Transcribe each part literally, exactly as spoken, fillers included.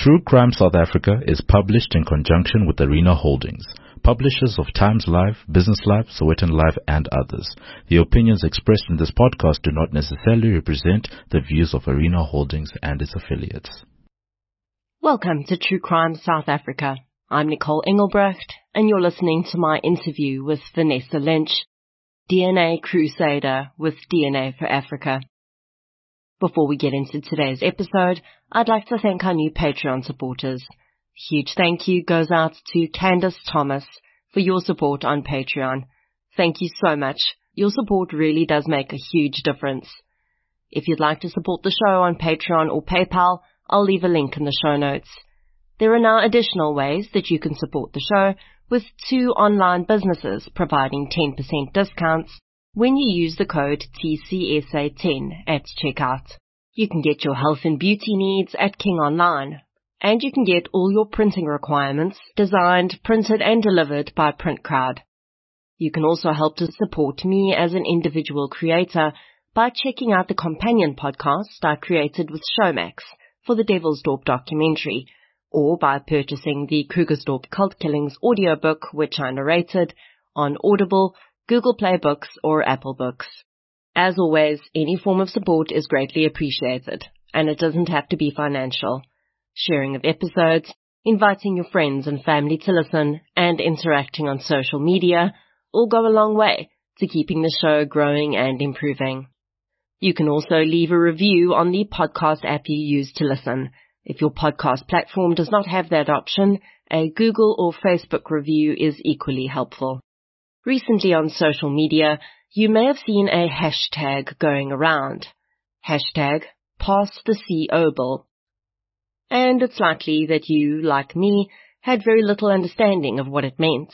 True Crime South Africa is published in conjunction with Arena Holdings, publishers of Times Live, Business Live, Sowetan Live, and others. The opinions expressed in this podcast do not necessarily represent the views of Arena Holdings and its affiliates. Welcome to True Crime South Africa. I'm Nicole Engelbrecht, and you're listening to my interview with Vanessa Lynch, D N A Crusader with D N A for Africa. Before we get into today's episode, I'd like to thank our new Patreon supporters. A huge thank you goes out to Candace Thomas for your support on Patreon. Thank you so much. Your support really does make a huge difference. If you'd like to support the show on Patreon or PayPal, I'll leave a link in the show notes. There are now additional ways that you can support the show, with two online businesses providing ten percent discounts when you use the code T C S A ten at checkout. You can get your health and beauty needs at King Online, and you can get all your printing requirements designed, printed and delivered by PrintCrowd. You can also help to support me as an individual creator by checking out the companion podcast I created with Showmax for the Devilsdorp documentary, or by purchasing the Krugersdorp Cult Killings audiobook, which I narrated, on Audible, Google Play Books, or Apple Books. As always, any form of support is greatly appreciated, and it doesn't have to be financial. Sharing of episodes, inviting your friends and family to listen, and interacting on social media all go a long way to keeping the show growing and improving. You can also leave a review on the podcast app you use to listen. If your podcast platform does not have that option, a Google or Facebook review is equally helpful. Recently on social media, you may have seen a hashtag going around. Hashtag Pass the C O Bill. And it's likely that you, like me, had very little understanding of what it meant.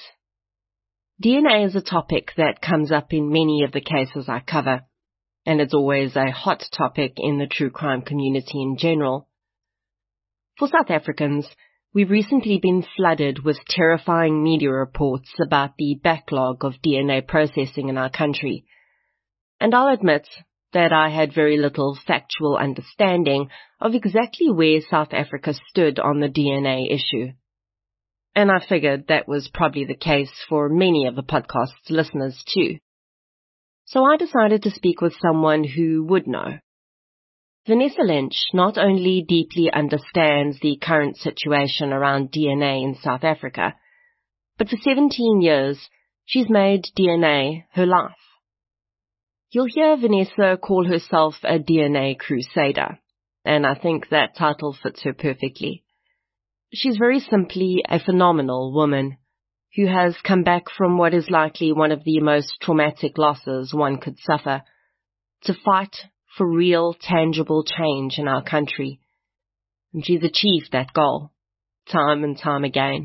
D N A is a topic that comes up in many of the cases I cover, and it's always a hot topic in the true crime community in general. For South Africans, we've recently been flooded with terrifying media reports about the backlog of D N A processing in our country. And I'll admit that I had very little factual understanding of exactly where South Africa stood on the D N A issue. And I figured that was probably the case for many of the podcast's listeners too. So I decided to speak with someone who would know. Vanessa Lynch not only deeply understands the current situation around D N A in South Africa, but for seventeen years, she's made D N A her life. You'll hear Vanessa call herself a D N A crusader, and I think that title fits her perfectly. She's very simply a phenomenal woman who has come back from what is likely one of the most traumatic losses one could suffer, to fight for real, tangible change in our country. And she's achieved that goal, time and time again.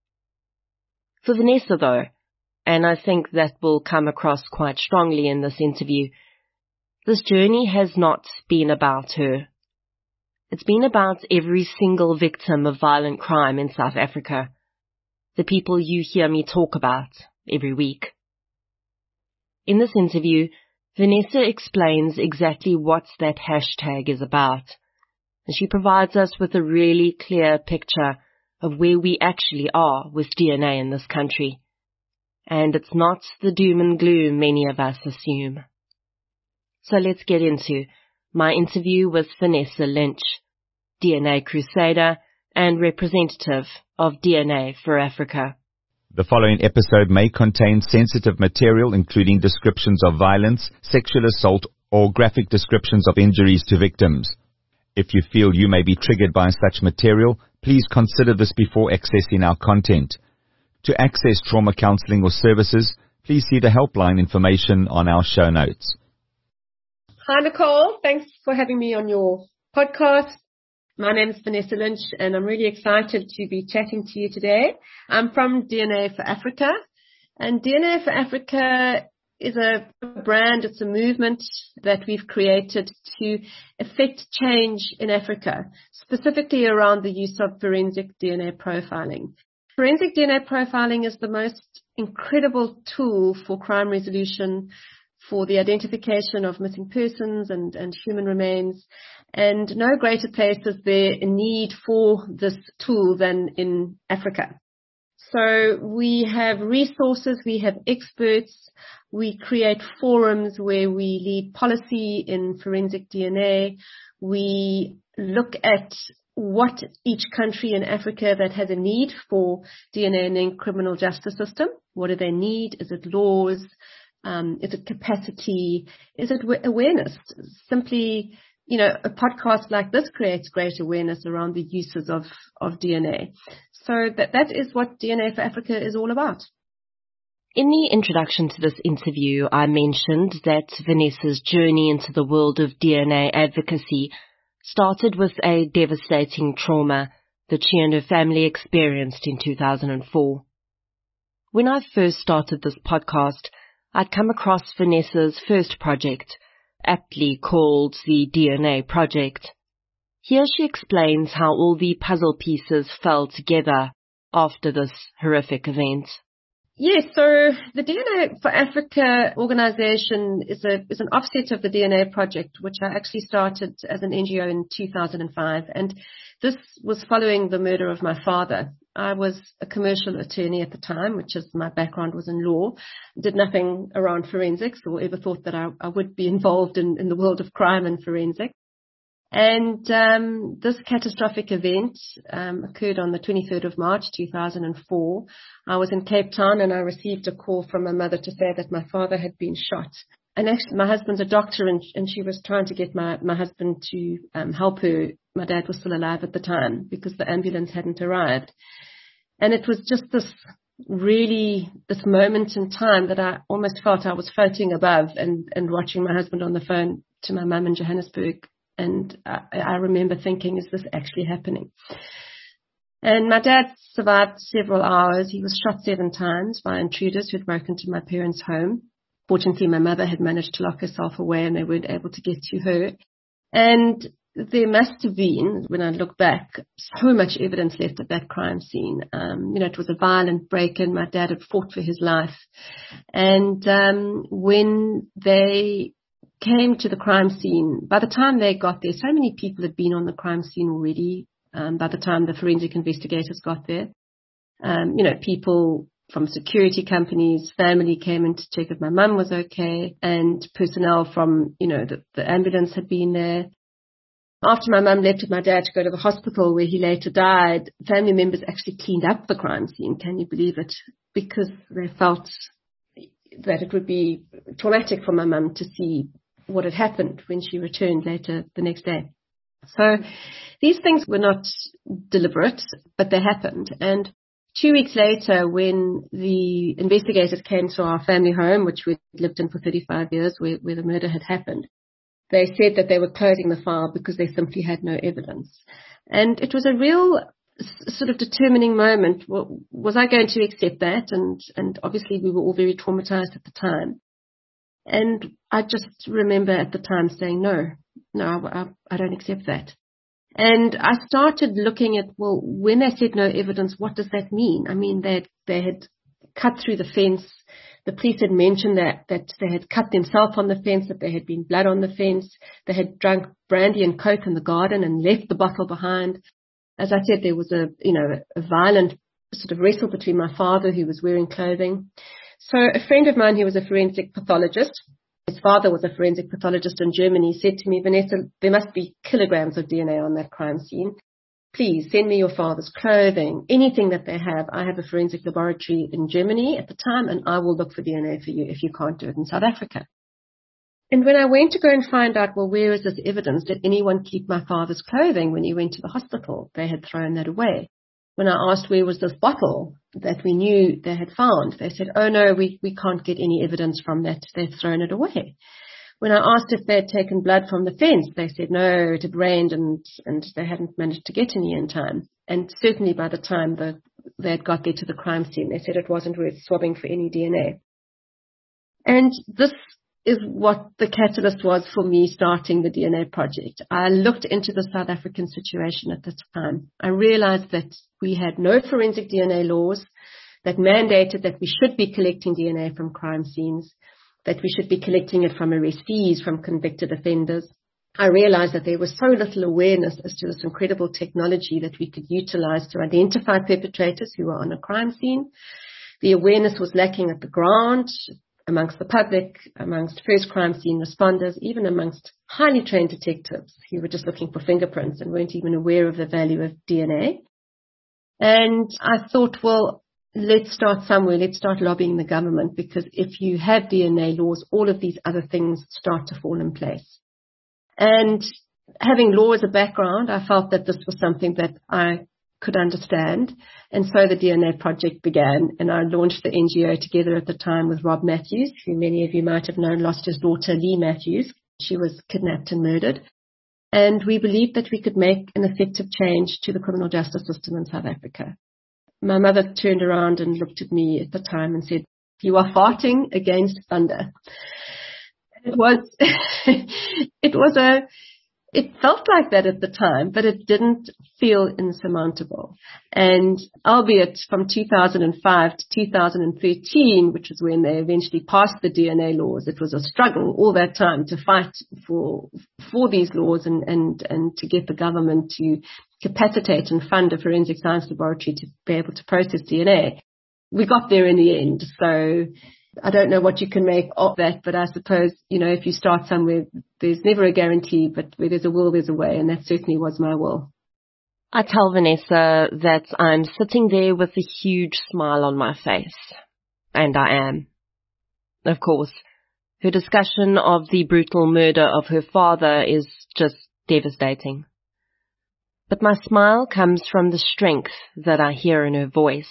For Vanessa, though, and I think that will come across quite strongly in this interview, this journey has not been about her. It's been about every single victim of violent crime in South Africa, the people you hear me talk about every week. In this interview, Vanessa explains exactly what that hashtag is about, and she provides us with a really clear picture of where we actually are with D N A in this country. And it's not the doom and gloom many of us assume. So let's get into my interview with Vanessa Lynch, D N A crusader and representative of D N A for Africa. The following episode may contain sensitive material, including descriptions of violence, sexual assault, or graphic descriptions of injuries to victims. If you feel you may be triggered by such material, please consider this before accessing our content. To access trauma counseling or services, please see the helpline information on our show notes. Hi, Nicole. Thanks for having me on your podcast. My name is Vanessa Lynch, and I'm really excited to be chatting to you today. I'm from D N A for Africa, and D N A for Africa is a brand, it's a movement that we've created to effect change in Africa, specifically around the use of forensic D N A profiling. Forensic D N A profiling is the most incredible tool for crime resolution for the identification of missing persons and, and human remains. And no greater place is there a need for this tool than in Africa. So we have resources, we have experts, we create forums where we lead policy in forensic D N A. We look at what each country in Africa that has a need for D N A in the criminal justice system, what do they need? Is it laws? Um, is it capacity? Is it w- awareness? Simply, you know, a podcast like this creates great awareness around the uses of, of D N A. So that, that is what D N A for Africa is all about. In the introduction to this interview, I mentioned that Vanessa's journey into the world of D N A advocacy started with a devastating trauma that she and her family experienced in two thousand four. When I first started this podcast, I'd come across Vanessa's first project, aptly called the D N A Project. Here she explains how all the puzzle pieces fell together after this horrific event. Yes, so the D N A for Africa organization is a is an offset of the D N A Project, which I actually started as an N G O in two thousand five. And this was following the murder of my father. I was a commercial attorney at the time, which is my background was in law, did nothing around forensics or ever thought that I, I would be involved in, in the world of crime and forensics. And um, this catastrophic event um, occurred on the twenty-third of March, two thousand four. I was in Cape Town and I received a call from my mother to say that my father had been shot. And actually, my husband's a doctor and, and she was trying to get my, my husband to um, help her. My dad was still alive at the time because the ambulance hadn't arrived. And it was just this really, this moment in time that I almost felt I was floating above and, and watching my husband on the phone to my mum in Johannesburg. And I, I remember thinking, is this actually happening? And my dad survived several hours. He was shot seven times by intruders who had broken into my parents' home. Fortunately, my mother had managed to lock herself away and they weren't able to get to her. And there must have been, when I look back, so much evidence left at that crime scene. Um, you know, it was a violent break-in. My dad had fought for his life. And um, when they came to the crime scene, by the time they got there, so many people had been on the crime scene already. Um, by the time the forensic investigators got there, um, you know, people from security companies, family came in to check if my mum was okay, and personnel from, you know, the, the ambulance had been there. After my mum left with my dad to go to the hospital where he later died, family members actually cleaned up the crime scene. Can you believe it? Because they felt that it would be traumatic for my mum to see what had happened when she returned later the next day. So these things were not deliberate, but they happened. And two weeks later, when the investigators came to our family home, which we'd lived in for thirty-five years, where, where the murder had happened, they said that they were closing the file because they simply had no evidence. And it was a real sort of determining moment. Was I going to accept that? And, and obviously we were all very traumatized at the time. And I just remember at the time saying, no, no, I, I don't accept that. And I started looking at, well, when they said no evidence, what does that mean? I mean, they had, they had cut through the fence. The police had mentioned that, that they had cut themselves on the fence, that there had been blood on the fence. They had drunk brandy and coke in the garden and left the bottle behind. As I said, there was a, you know, a violent sort of wrestle between my father, who was wearing clothing. So a friend of mine who was a forensic pathologist, his father was a forensic pathologist in Germany, said to me, Vanessa, there must be kilograms of D N A on that crime scene. Please send me your father's clothing, anything that they have. I have a forensic laboratory in Germany at the time, and I will look for D N A for you if you can't do it in South Africa. And when I went to go and find out, well, where is this evidence? Did anyone keep my father's clothing when he went to the hospital? They had thrown that away. When I asked where was this bottle that we knew they had found, they said, oh, no, we, we can't get any evidence from that. They've thrown it away. When I asked if they had taken blood from the fence, they said, no, it had rained and, and they hadn't managed to get any in time. And certainly by the time the, they had got there to the crime scene, they said it wasn't worth swabbing for any D N A. And this is what the catalyst was for me starting the D N A project. I looked into the South African situation at the time. I realized that we had no forensic D N A laws that mandated that we should be collecting D N A from crime scenes, that we should be collecting it from arrestees, from convicted offenders. I realized that there was so little awareness as to this incredible technology that we could utilize to identify perpetrators who were on a crime scene. The awareness was lacking at the ground, amongst the public, amongst first crime scene responders, even amongst highly trained detectives who were just looking for fingerprints and weren't even aware of the value of D N A. And I thought, well, let's start somewhere. Let's start lobbying the government, because if you have D N A laws, all of these other things start to fall in place. And having law as a background, I felt that this was something that I could understand. And so the D N A project began, and I launched the N G O together at the time with Rob Matthews, who many of you might have known lost his daughter, Lee Matthews. She was kidnapped and murdered. And we believed that we could make an effective change to the criminal justice system in South Africa. My mother turned around and looked at me at the time and said, "You are farting against thunder." It was, it was a, it felt like that at the time, but it didn't feel insurmountable. And albeit from two thousand five to two thousand thirteen, which is when they eventually passed the D N A laws, it was a struggle all that time to fight for, for these laws and, and, and to get the government to capacitate and fund a forensic science laboratory to be able to process D N A. We got there in the end. So I don't know what you can make of that, but I suppose, you know, if you start somewhere, there's never a guarantee, but where there's a will, there's a way, and that certainly was my will. I tell Vanessa that I'm sitting there with a huge smile on my face, and I am. Of course, her discussion of the brutal murder of her father is just devastating. But my smile comes from the strength that I hear in her voice.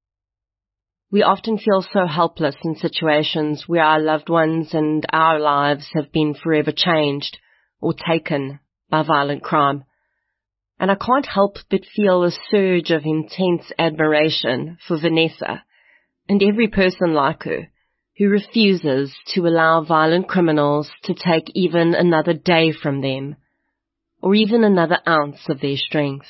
We often feel so helpless in situations where our loved ones and our lives have been forever changed or taken by violent crime. And I can't help but feel a surge of intense admiration for Vanessa and every person like her who refuses to allow violent criminals to take even another day from them, or even another ounce of their strength.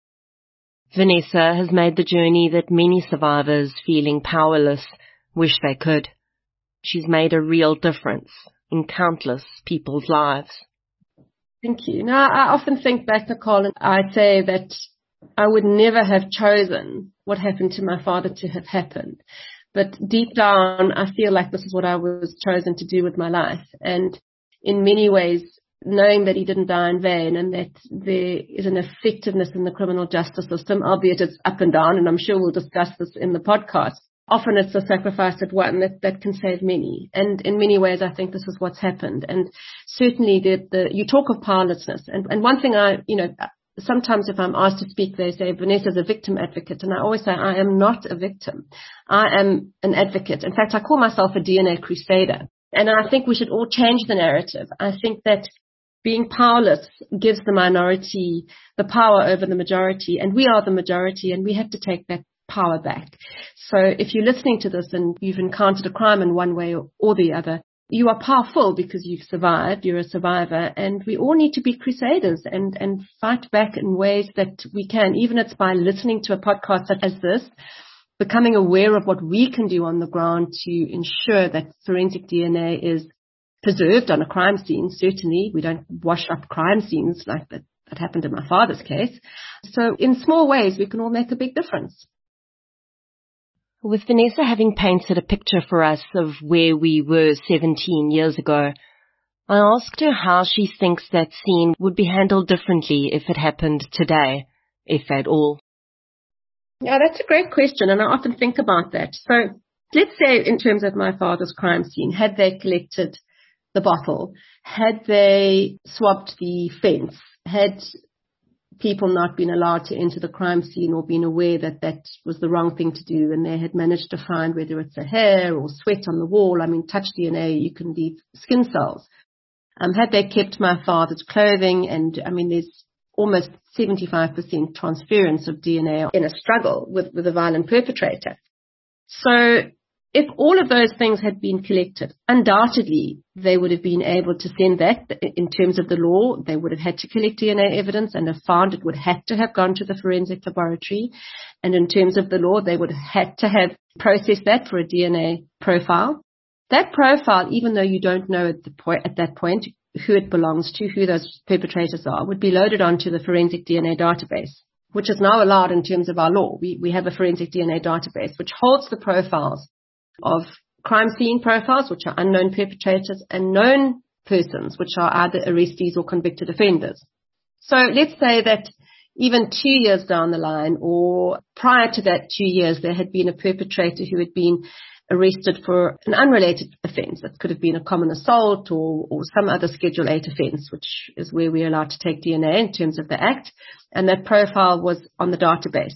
Vanessa has made the journey that many survivors feeling powerless wish they could. She's made a real difference in countless people's lives. Thank you. Now, I often think back, Nicole, and I say that I would never have chosen what happened to my father to have happened. But deep down, I feel like this is what I was chosen to do with my life. And in many ways, knowing that he didn't die in vain and that there is an effectiveness in the criminal justice system, albeit it's up and down, and I'm sure we'll discuss this in the podcast. Often it's a sacrifice of one that, that can save many. And in many ways, I think this is what's happened. And certainly the, the you talk of powerlessness. And, and one thing I, you know, sometimes if I'm asked to speak, they say, Vanessa's a victim advocate. And I always say, I am not a victim. I am an advocate. In fact, I call myself a D N A crusader. And I think we should all change the narrative. I think that being powerless gives the minority the power over the majority, and we are the majority, and we have to take that power back. So if you're listening to this and you've encountered a crime in one way or, or the other, you are powerful because you've survived, you're a survivor, and we all need to be crusaders and, and fight back in ways that we can, even if it's by listening to a podcast such as this, becoming aware of what we can do on the ground to ensure that forensic D N A is preserved on a crime scene. Certainly, we don't wash up crime scenes like that, that happened in my father's case. So in small ways, we can all make a big difference. With Vanessa having painted a picture for us of where we were seventeen years ago, I asked her how she thinks that scene would be handled differently if it happened today, if at all. Yeah, that's a great question, and I often think about that. So let's say in terms of my father's crime scene, had they collected the bottle, had they swabbed the fence, had people not been allowed to enter the crime scene or been aware that that was the wrong thing to do, and they had managed to find whether it's a hair or sweat on the wall. I mean, touch D N A, you can leave skin cells. Um, had they kept my father's clothing, and I mean, there's almost seventy-five percent transference of D N A in a struggle with, with a violent perpetrator. So if all of those things had been collected, undoubtedly they would have been able to send that. In terms of the law, they would have had to collect D N A evidence and have found it would have to have gone to the forensic laboratory. And in terms of the law, they would have had to have processed that for a D N A profile. That profile, even though you don't know at the point, at that point who it belongs to, who those perpetrators are, would be loaded onto the forensic D N A database, which is now allowed in terms of our law. We, we have a forensic D N A database which holds the profiles of crime scene profiles, which are unknown perpetrators, and known persons, which are either arrestees or convicted offenders. So let's say that even two years down the line, or prior to that two years, there had been a perpetrator who had been arrested for an unrelated offence. It could have been a common assault or, or some other Schedule eight offence, which is where we're allowed to take D N A in terms of the Act, and that profile was on the database.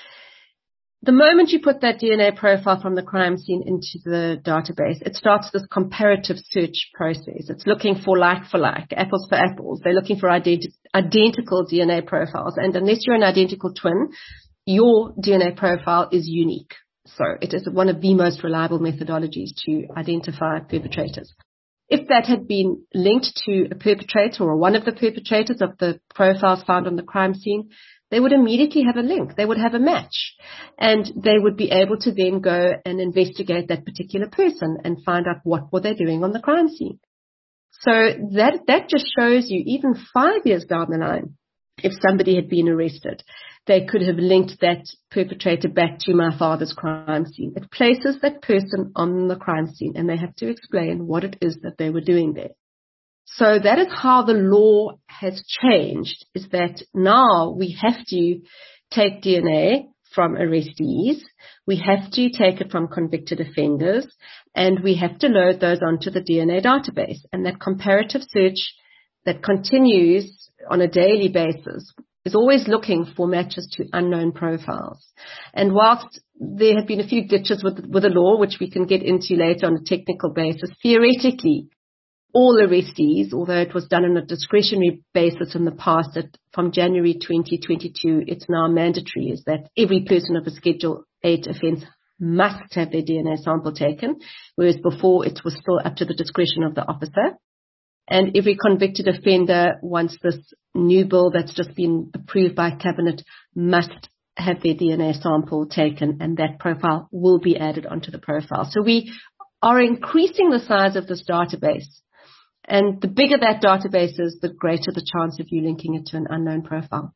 The moment you put that D N A profile from the crime scene into the database, it starts this comparative search process. It's looking for like for like, apples for apples. They're looking for identi- identical D N A profiles. And unless you're an identical twin, your D N A profile is unique. So it is one of the most reliable methodologies to identify perpetrators. If that had been linked to a perpetrator or one of the perpetrators of the profiles found on the crime scene, they would immediately have a link. They would have a match. And they would be able to then go and investigate that particular person and find out what were they doing on the crime scene. So that, that just shows you, even five years down the line, if somebody had been arrested, they could have linked that perpetrator back to my father's crime scene. It places that person on the crime scene, and they have to explain what it is that they were doing there. So that is how the law has changed, is that now we have to take D N A from arrestees, we have to take it from convicted offenders, and we have to load those onto the D N A database. And that comparative search that continues on a daily basis is always looking for matches to unknown profiles. And whilst there have been a few glitches with, with the law, which we can get into later on a technical basis, theoretically, all arrestees, although it was done on a discretionary basis in the past, that from January twenty twenty-two, it's now mandatory, is that every person of a Schedule eight offence must have their D N A sample taken, whereas before it was still up to the discretion of the officer. And every convicted offender, once this new bill that's just been approved by Cabinet, must have their D N A sample taken, and that profile will be added onto the profile. So we are increasing the size of this database. And the bigger that database is, the greater the chance of you linking it to an unknown profile.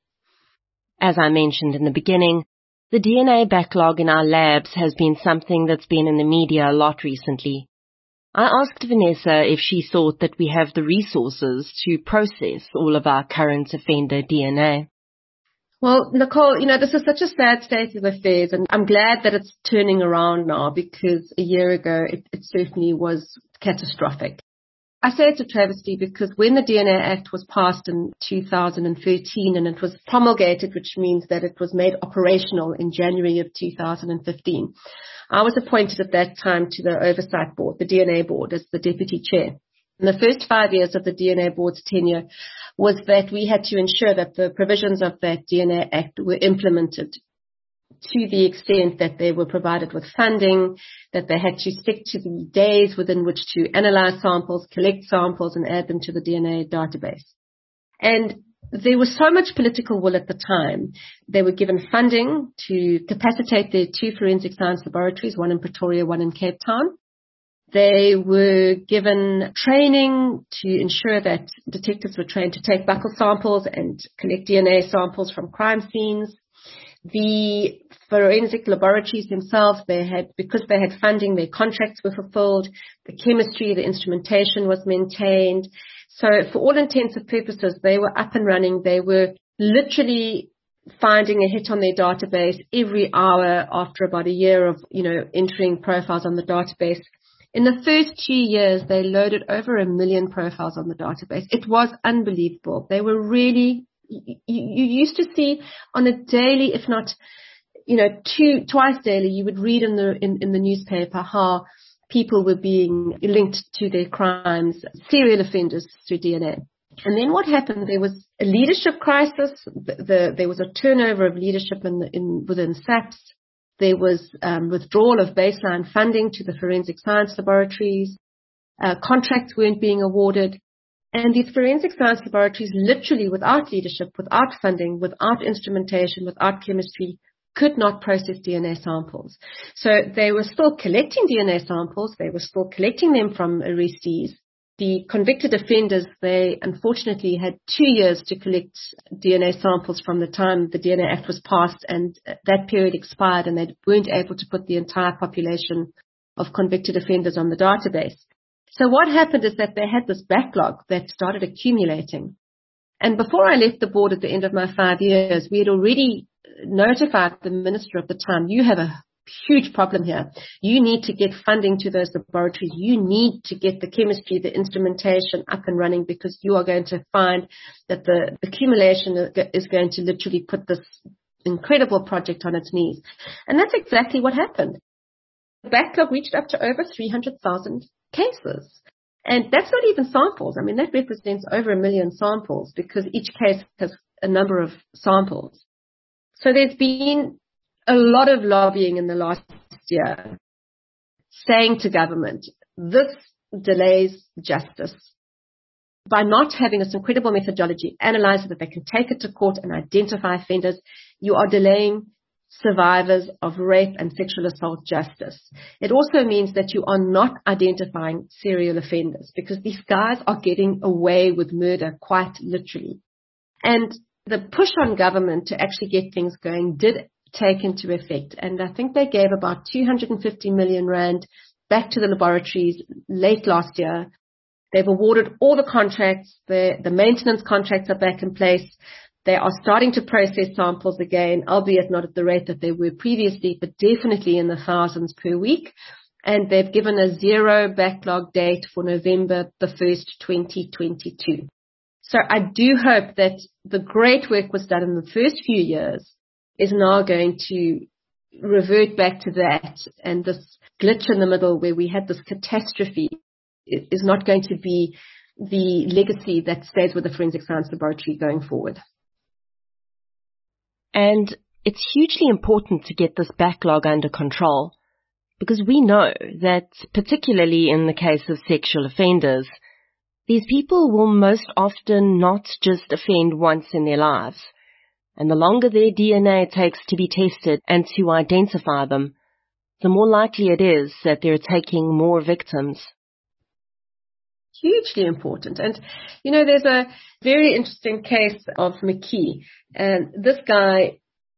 As I mentioned in the beginning, the D N A backlog in our labs has been something that's been in the media a lot recently. I asked Vanessa if she thought that we have the resources to process all of our current offender D N A. Well, Nicole, you know, this is such a sad state of affairs, and I'm glad that it's turning around now, because a year ago it, it certainly was catastrophic. I say it's a travesty because when the D N A Act was passed in two thousand thirteen and it was promulgated, which means that it was made operational in January of two thousand fifteen, I was appointed at that time to the Oversight Board, the D N A Board, as the Deputy Chair. And the first five years of the D N A Board's tenure was that we had to ensure that the provisions of that D N A Act were implemented to the extent that they were provided with funding, that they had to stick to the days within which to analyze samples, collect samples, and add them to the D N A database. And there was so much political will at the time. They were given funding to capacitate their two forensic science laboratories, one in Pretoria, one in Cape Town. They were given training to ensure that detectives were trained to take buccal samples and collect D N A samples from crime scenes. The forensic laboratories themselves, they had, because they had funding, their contracts were fulfilled, the chemistry, the instrumentation was maintained. So for all intents and purposes, they were up and running. They were literally finding a hit on their database every hour after about a year of, you know, entering profiles on the database. In the first two years, they loaded over a million profiles on the database. It was unbelievable. They were really, you, you used to see on a daily, if not, you know, two, twice daily, you would read in the, in, in the newspaper how people were being linked to their crimes, serial offenders through D N A. And then what happened? There was a leadership crisis. The, the, there was a turnover of leadership in, the, in within SAPS. There was um, withdrawal of baseline funding to the forensic science laboratories. Uh, contracts weren't being awarded. And these forensic science laboratories, literally without leadership, without funding, without instrumentation, without chemistry, could not process D N A samples. So they were still collecting D N A samples. They were still collecting them from arrestees. The convicted offenders, they unfortunately had two years to collect D N A samples from the time the D N A Act was passed, and that period expired, and they weren't able to put the entire population of convicted offenders on the database. So what happened is that they had this backlog that started accumulating. And before I left the board at the end of my five years, we had already notified the minister at the time, you have a huge problem here. You need to get funding to those laboratories. You need to get the chemistry, the instrumentation up and running, because you are going to find that the accumulation is going to literally put this incredible project on its knees. And that's exactly what happened. The backlog reached up to over three hundred thousand cases. And that's not even samples. I mean, that represents over a million samples, because each case has a number of samples. So there's been a lot of lobbying in the last year saying to government, this delays justice. By not having this incredible methodology, analyze it, that they can take it to court and identify offenders, you are delaying survivors of rape and sexual assault justice. It also means that you are not identifying serial offenders, because these guys are getting away with murder quite literally. And the push on government to actually get things going did take into effect. And I think they gave about two hundred fifty million rand back to the laboratories late last year. They've awarded all the contracts. The, the maintenance contracts are back in place. They are starting to process samples again, albeit not at the rate that they were previously, but definitely in the thousands per week. And they've given a zero backlog date for November the first, twenty twenty-two. So I do hope that the great work was done in the first few years is now going to revert back to that, and this glitch in the middle where we had this catastrophe is not going to be the legacy that stays with the Forensic Science Laboratory going forward. And it's hugely important to get this backlog under control, because we know that, particularly in the case of sexual offenders, these people will most often not just offend once in their lives. And the longer their D N A takes to be tested and to identify them, the more likely it is that they're taking more victims. Hugely important. And, you know, there's a very interesting case of McKee. And this guy,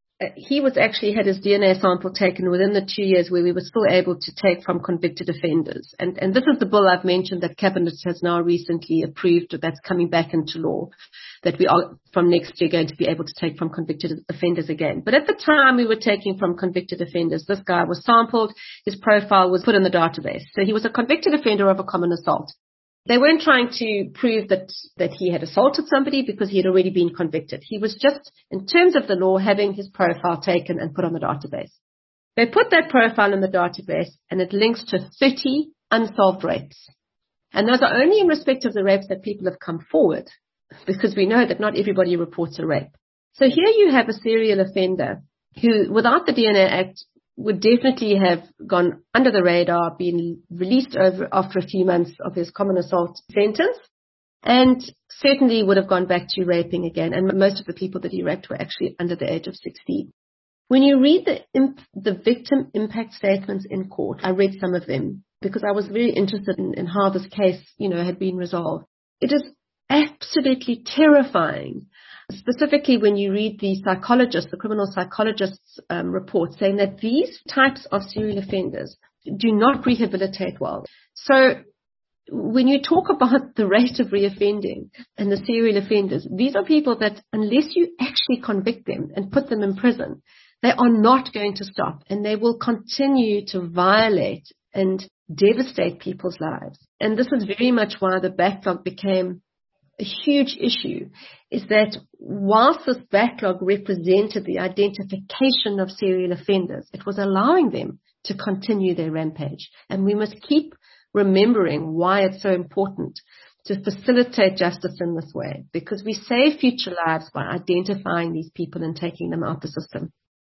he was actually had his D N A sample taken within the two years where we were still able to take from convicted offenders. And, and this is the bill I've mentioned that Cabinet has now recently approved, that's coming back into law, that we are from next year going to be able to take from convicted offenders again. But at the time we were taking from convicted offenders, this guy was sampled, his profile was put in the database. So he was a convicted offender of a common assault. They weren't trying to prove that, that he had assaulted somebody because he had already been convicted. He was just, in terms of the law, having his profile taken and put on the database. They put that profile in the database and it links to thirty unsolved rapes. And those are only in respect of the rapes that people have come forward, because we know that not everybody reports a rape. So here you have a serial offender who, without the D N A Act, would definitely have gone under the radar, been released over after a few months of his common assault sentence, and certainly would have gone back to raping again. And most of the people that he raped were actually under the age of sixteen. When you read the imp- the victim impact statements in court, I read some of them because I was very interested in, in how this case, you know, had been resolved. It is absolutely terrifying. Specifically, when you read the psychologists, the criminal psychologists' um, report saying that these types of serial offenders do not rehabilitate well. So when you talk about the rate of reoffending and the serial offenders, these are people that unless you actually convict them and put them in prison, they are not going to stop, and they will continue to violate and devastate people's lives. And this is very much why the backlog became a huge issue, is that whilst this backlog represented the identification of serial offenders, it was allowing them to continue their rampage. And we must keep remembering why it's so important to facilitate justice in this way, because we save future lives by identifying these people and taking them out the system.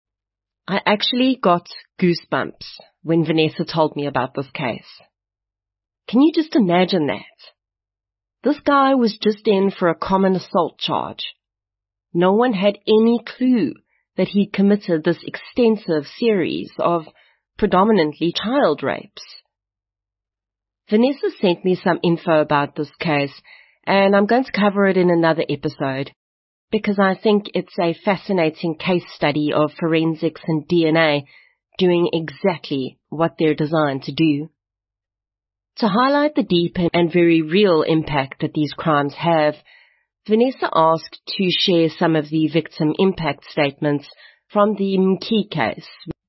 I actually got goosebumps when Vanessa told me about this case. Can you just imagine that? This guy was just in for a common assault charge. No one had any clue that he committed this extensive series of predominantly child rapes. Vanessa sent me some info about this case, and I'm going to cover it in another episode, because I think it's a fascinating case study of forensics and D N A doing exactly what they're designed to do. To highlight the deep and very real impact that these crimes have, Vanessa asked to share some of the victim impact statements from the Mkee case.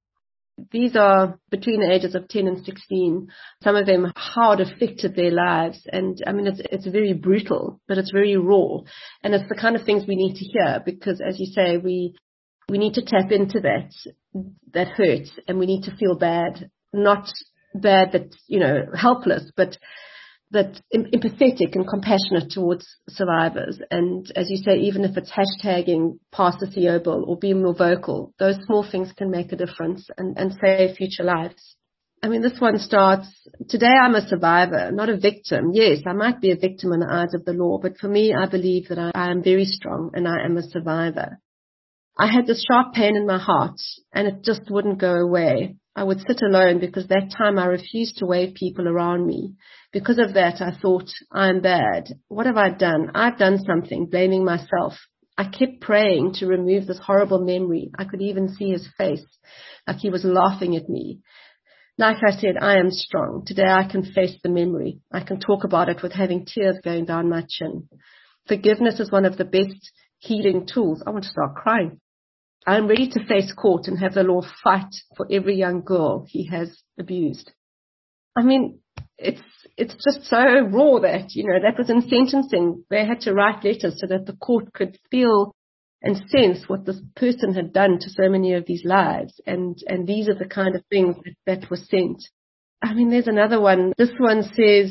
These are between the ages of ten and sixteen. Some of them, how it affected their lives. And I mean, it's, it's very brutal, but it's very raw. And it's the kind of things we need to hear because, as you say, we, we need to tap into that, that hurt, and we need to feel bad, not bad that, you know, helpless, but that empathetic and compassionate towards survivors. And as you say, even if it's hashtagging past the C E O bill or being more vocal, those small things can make a difference and, and save future lives. I mean, this one starts, today I'm a survivor, not a victim. Yes, I might be a victim in the eyes of the law, but for me, I believe that I, I am very strong and I am a survivor. I had this sharp pain in my heart and it just wouldn't go away. I would sit alone because that time I refused to wave people around me. Because of that, I thought, I'm bad. What have I done? I've done something, blaming myself. I kept praying to remove this horrible memory. I could even see his face, like he was laughing at me. Like I said, I am strong. Today I can face the memory. I can talk about it with having tears going down my chin. Forgiveness is one of the best healing tools. I want to start crying. I am ready to face court and have the law fight for every young girl he has abused. I mean, it's it's just so raw that, you know, that was in sentencing. They had to write letters so that the court could feel and sense what this person had done to so many of these lives. And, and these are the kind of things that, that were sent. I mean, there's another one. This one says,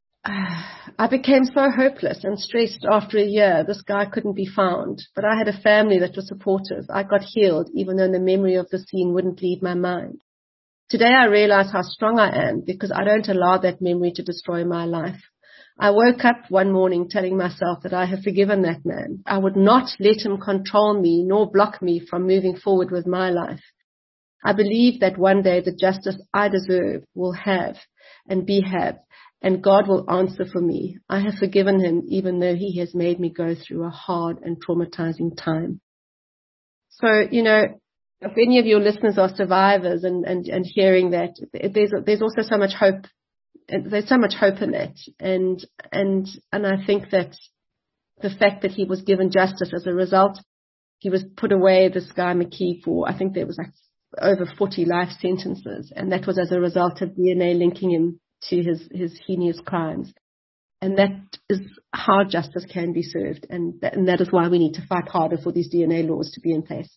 I became so hopeless and stressed after a year. This guy couldn't be found, but I had a family that was supportive. I got healed, even though the memory of the scene wouldn't leave my mind. Today I realize how strong I am because I don't allow that memory to destroy my life. I woke up one morning telling myself that I have forgiven that man. I would not let him control me nor block me from moving forward with my life. I believe that one day the justice I deserve will have and be had, and God will answer for me. I have forgiven him even though he has made me go through a hard and traumatizing time. So, you know, if any of your listeners are survivors and, and, and hearing that, there's, there's also so much hope. There's so much hope in that. And, and, and I think that the fact that he was given justice as a result, he was put away, this guy Mkee, for, I think there was like over forty life sentences. And that was as a result of D N A linking him to his, his heinous crimes. And that is how justice can be served. And that, and that is why we need to fight harder for these D N A laws to be in place.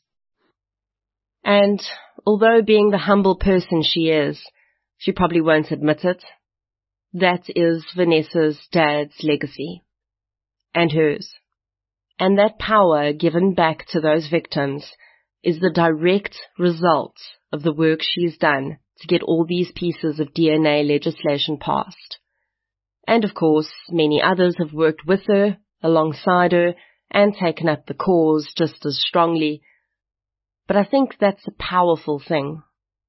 And although being the humble person she is, she probably won't admit it, that is Vanessa's dad's legacy. And hers. And that power given back to those victims is the direct result of the work she's done to get all these pieces of D N A legislation passed. And of course, many others have worked with her, alongside her, and taken up the cause just as strongly. But I think that's a powerful thing.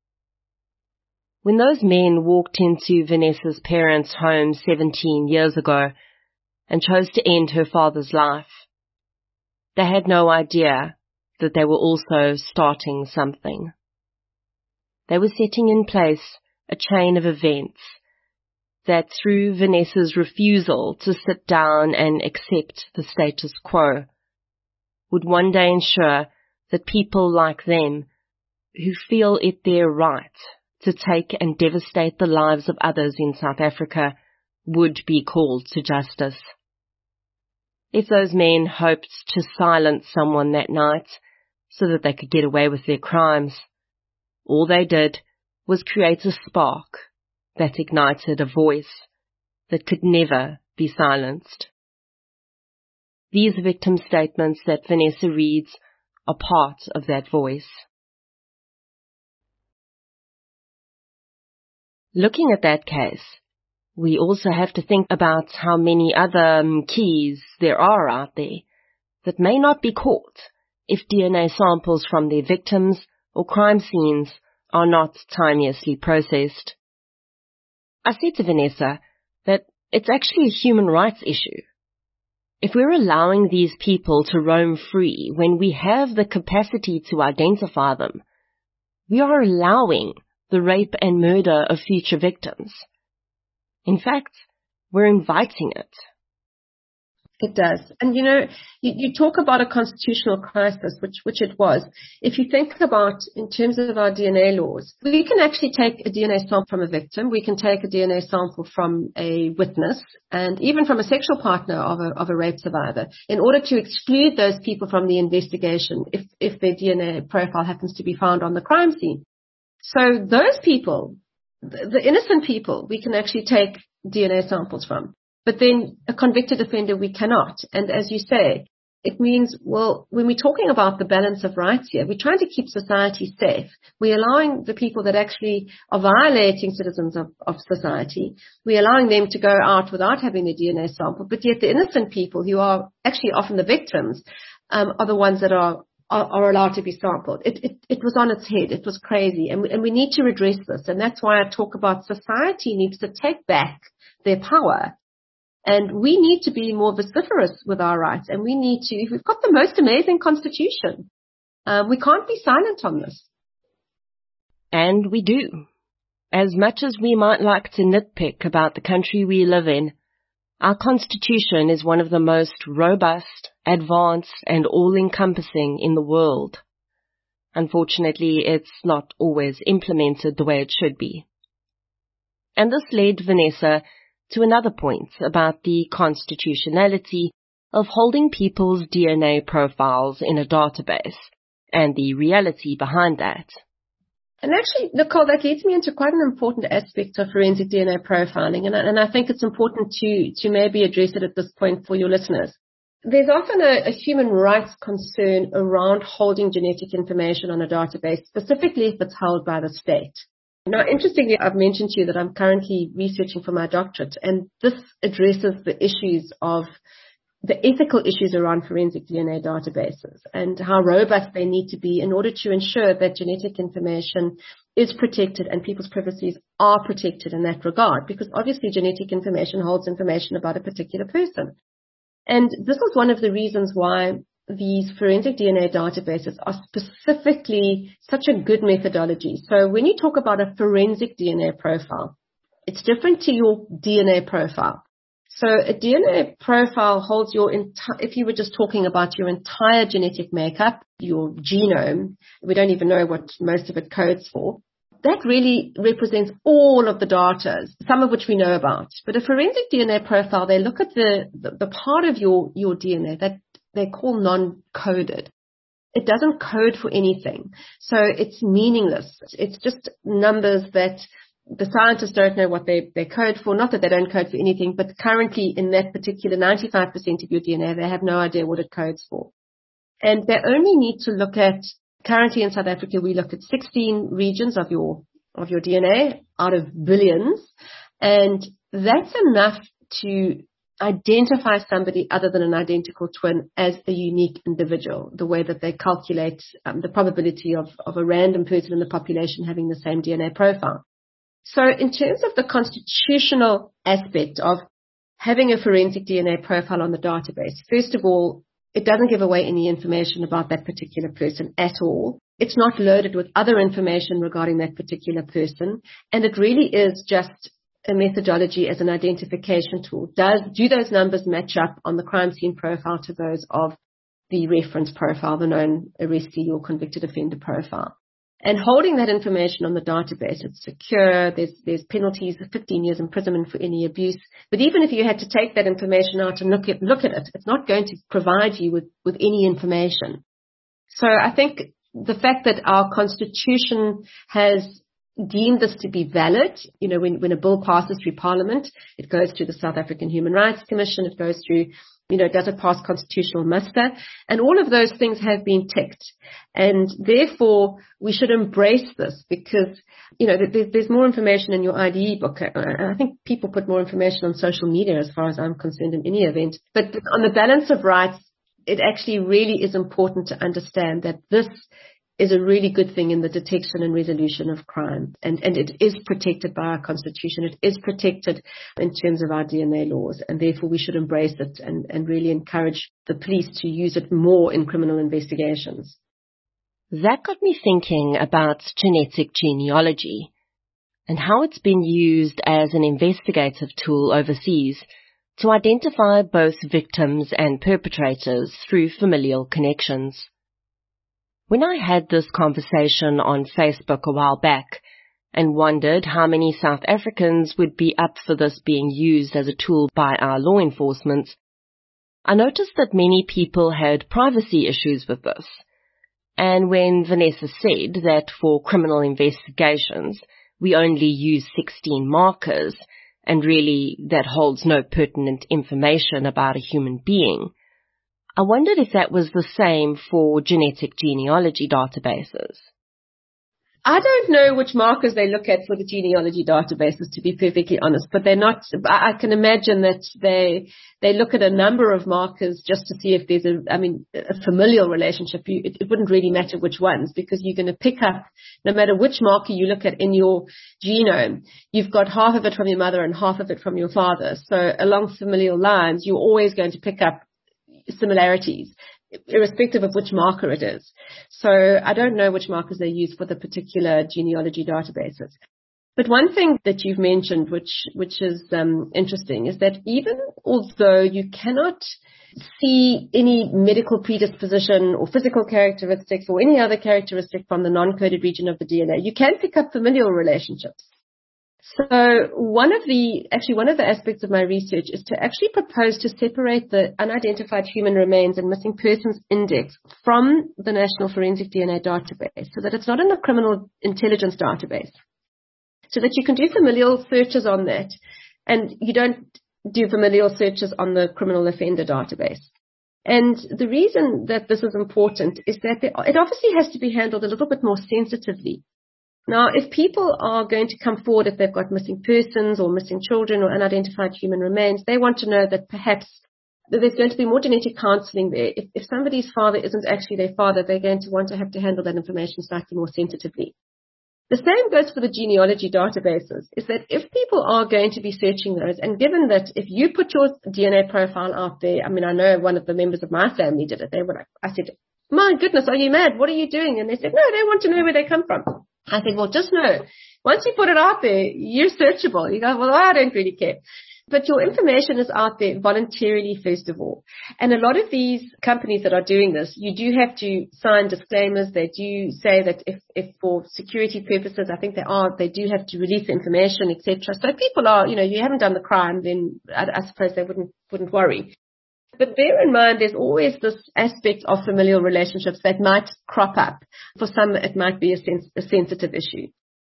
When those men walked into Vanessa's parents' home seventeen years ago and chose to end her father's life, they had no idea that they were also starting something. They were setting in place a chain of events that, through Vanessa's refusal to sit down and accept the status quo, would one day ensure that people like them, who feel it their right to take and devastate the lives of others in South Africa, would be called to justice. If those men hoped to silence someone that night so that they could get away with their crimes, all they did was create a spark that ignited a voice that could never be silenced. These victim statements that Vanessa reads are part of that voice. Looking at that case, we also have to think about how many other Mkees there are out there that may not be caught if D N A samples from their victims or crime scenes are not timeously processed. I said to Vanessa that it's actually a human rights issue. If we're allowing these people to roam free when we have the capacity to identify them, we are allowing the rape and murder of future victims. In fact, we're inviting it. It does. And, you know, you, you talk about a constitutional crisis, which, which it was. If you think about, in terms of our D N A laws, we can actually take a D N A sample from a victim. We can take a D N A sample from a witness and even from a sexual partner of a, of a rape survivor in order to exclude those people from the investigation if, if their D N A profile happens to be found on the crime scene. So those people, the, the innocent people, we can actually take D N A samples from. But then a convicted offender, we cannot. And as you say, it means, well, when we're talking about the balance of rights here, we're trying to keep society safe. We're allowing the people that actually are violating citizens of, of society, we're allowing them to go out without having a D N A sample. But yet the innocent people, who are actually often the victims, um, are the ones that are, are, are allowed to be sampled. It, it, it was on its head. It was crazy. And we, and we need to redress this. And that's why I talk about society needs to take back their power. And we need to be more vociferous with our rights. And we need to, we've got the most amazing constitution. Um, we can't be silent on this. And we do. As much as we might like to nitpick about the country we live in, our constitution is one of the most robust, advanced, and all-encompassing in the world. Unfortunately, it's not always implemented the way it should be. And this led Vanessa to another point about the constitutionality of holding people's D N A profiles in a database and the reality behind that. And actually, Nicole, that leads me into quite an important aspect of forensic D N A profiling, and I, and I think it's important to, to maybe address it at this point for your listeners. There's often a, a human rights concern around holding genetic information on a database, specifically if it's held by the state. Now, interestingly, I've mentioned to you that I'm currently researching for my doctorate, and this addresses the issues of the ethical issues around forensic D N A databases and how robust they need to be in order to ensure that genetic information is protected and people's privacies are protected in that regard, because obviously genetic information holds information about a particular person. And this is one of the reasons why these forensic D N A databases are specifically such a good methodology. So when you talk about a forensic D N A profile, it's different to your D N A profile. So a D N A profile holds your entire, if you were just talking about your entire genetic makeup, your genome, we don't even know what most of it codes for. That really represents all of the data, some of which we know about. But a forensic D N A profile, they look at the, the, the part of your, your D N A that they call non-coded. It doesn't code for anything. So it's meaningless. It's just numbers that the scientists don't know what they, they code for. Not that they don't code for anything, but currently in that particular ninety-five percent of your D N A, they have no idea what it codes for. And they only need to look at, currently in South Africa, we look at sixteen regions of your, of your D N A out of billions. And that's enough to identify somebody other than an identical twin as a unique individual, the way that they calculate um, the probability of, of a random person in the population having the same D N A profile. So in terms of the constitutional aspect of having a forensic D N A profile on the database, first of all, it doesn't give away any information about that particular person at all. It's not loaded with other information regarding that particular person. And it really is just a methodology as an identification tool. Does, do those numbers match up on the crime scene profile to those of the reference profile, the known arrestee or convicted offender profile? And holding that information on the database, it's secure. There's, there's penalties of fifteen years imprisonment for any abuse. But even if you had to take that information out and look at, look at it, it's not going to provide you with, with any information. So I think the fact that our constitution has deemed this to be valid, you know, when, when a bill passes through Parliament, it goes through the South African Human Rights Commission, it goes through, you know, does it pass constitutional muster? And all of those things have been ticked. And therefore, we should embrace this because, you know, there's, there's more information in your I D E book. I think people put more information on social media as far as I'm concerned in any event. But on the balance of rights, it actually really is important to understand that this is a really good thing in the detection and resolution of crime. And, and it is protected by our Constitution. It is protected in terms of our D N A laws. And therefore, we should embrace it and, and really encourage the police to use it more in criminal investigations. That got me thinking about genetic genealogy and how it's been used as an investigative tool overseas to identify both victims and perpetrators through familial connections. When I had this conversation on Facebook a while back and wondered how many South Africans would be up for this being used as a tool by our law enforcement, I noticed that many people had privacy issues with this. And when Vanessa said that for criminal investigations, we only use sixteen markers, and really that holds no pertinent information about a human being, I wondered if that was the same for genetic genealogy databases. I don't know which markers they look at for the genealogy databases, to be perfectly honest, but they're not, I can imagine that they, they look at a number of markers just to see if there's a, I mean, a familial relationship. You, it, it wouldn't really matter which ones, because you're going to pick up, no matter which marker you look at in your genome, you've got half of it from your mother and half of it from your father. So along familial lines, you're always going to pick up similarities, irrespective of which marker it is. So I don't know which markers they use for the particular genealogy databases. But one thing that you've mentioned, which which is um, interesting, is that even although you cannot see any medical predisposition or physical characteristics or any other characteristic from the non-coded region of the D N A, you can pick up familial relationships. So one of the, actually one of the aspects of my research is to actually propose to separate the unidentified human remains and missing persons index from the National Forensic D N A database, so that it's not in a criminal intelligence database, so that you can do familial searches on that and you don't do familial searches on the criminal offender database. And the reason that this is important is that it obviously has to be handled a little bit more sensitively. Now, if people are going to come forward, if they've got missing persons or missing children or unidentified human remains, they want to know that perhaps that there's going to be more genetic counseling there. If, if somebody's father isn't actually their father, they're going to want to have to handle that information slightly more sensitively. The same goes for the genealogy databases, is that if people are going to be searching those, and given that if you put your D N A profile out there, I mean, I know one of the members of my family did it. They were like, I said, my goodness, are you mad? What are you doing? And they said, no, they want to know where they come from. I said, well, just know, once you put it out there, you're searchable. You go, well, I don't really care. But your information is out there voluntarily, first of all. And a lot of these companies that are doing this, you do have to sign disclaimers. They do say that if, if for security purposes, I think they are, they do have to release the information, et cetera. So if people are, you know, you haven't done the crime, then I, I suppose they wouldn't, wouldn't worry. But bear in mind, there's always this aspect of familial relationships that might crop up. For some, it might be a, sens- a sensitive issue.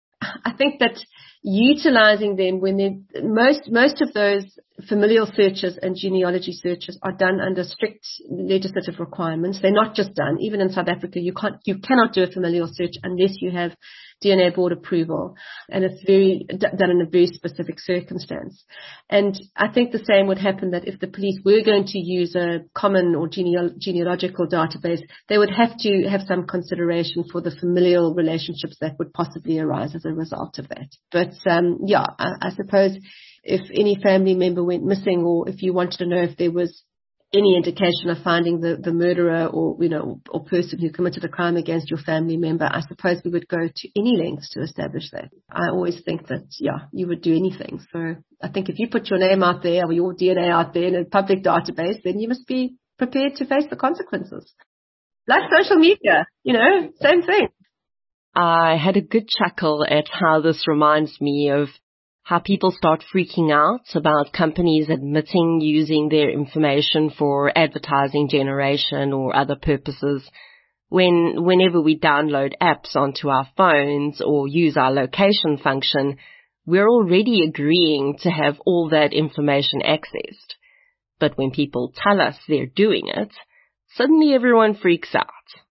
I think that utilizing them when they, most, most of those familial searches and genealogy searches are done under strict legislative requirements. They're not just done. Even in South Africa, you can't, you cannot do a familial search unless you have D N A board approval, and it's very done in a very specific circumstance. And I think the same would happen that if the police were going to use a common or geneal- genealogical database, they would have to have some consideration for the familial relationships that would possibly arise as a result of that. But um, yeah, I, I suppose if any family member went missing, or if you wanted to know if there was any indication of finding the, the murderer or, you know, or person who committed a crime against your family member, I suppose we would go to any lengths to establish that. I always think that, yeah, you would do anything. So I think if you put your name out there or your D N A out there in a public database, then you must be prepared to face the consequences. Like social media, you know, same thing. I had a good chuckle at how this reminds me of how people start freaking out about companies admitting using their information for advertising generation or other purposes when whenever we download apps onto our phones or use our location function, we're already agreeing to have all that information accessed. But when people tell us they're doing it, suddenly everyone freaks out.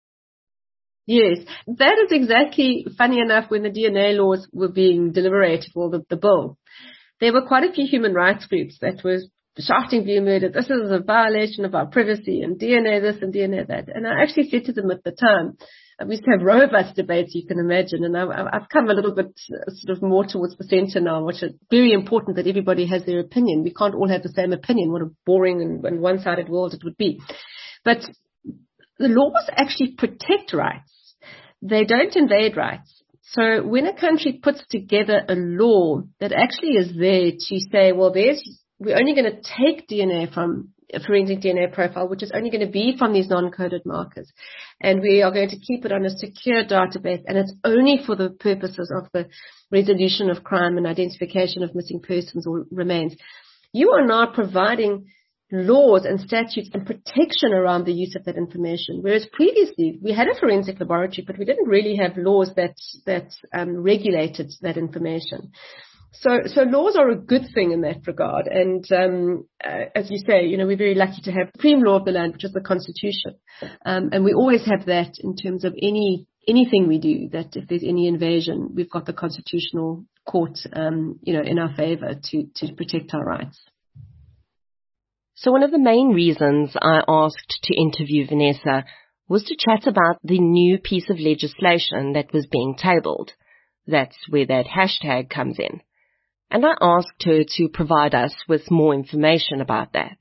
Yes, that is exactly, funny enough, when the D N A laws were being deliberated, or the, the bill, there were quite a few human rights groups that was shouting vehemently, this is a violation of our privacy and D N A this and D N A that. And I actually said to them at the time, we used to have robust debates, you can imagine, and I've, I've come a little bit uh, sort of more towards the center now, which is very important that everybody has their opinion. We can't all have the same opinion. What a boring and, and one-sided world it would be. But the laws actually protect rights. They don't invade rights. So when a country puts together a law that actually is there to say, well, there's, we're only going to take D N A from a forensic D N A profile, which is only going to be from these non-coded markers. And we are going to keep it on a secure database, and it's only for the purposes of the resolution of crime and identification of missing persons or remains. You are now providing laws and statutes and protection around the use of that information. Whereas previously we had a forensic laboratory, but we didn't really have laws that, that um, regulated that information. So, so laws are a good thing in that regard. And, um, uh, as you say, you know, we're very lucky to have the supreme law of the land, which is the Constitution. Um, and we always have that in terms of any, anything we do, that if there's any invasion, we've got the Constitutional Court, um, you know, in our favor to, to protect our rights. So one of the main reasons I asked to interview Vanessa was to chat about the new piece of legislation that was being tabled. That's where that hashtag comes in. And I asked her to provide us with more information about that.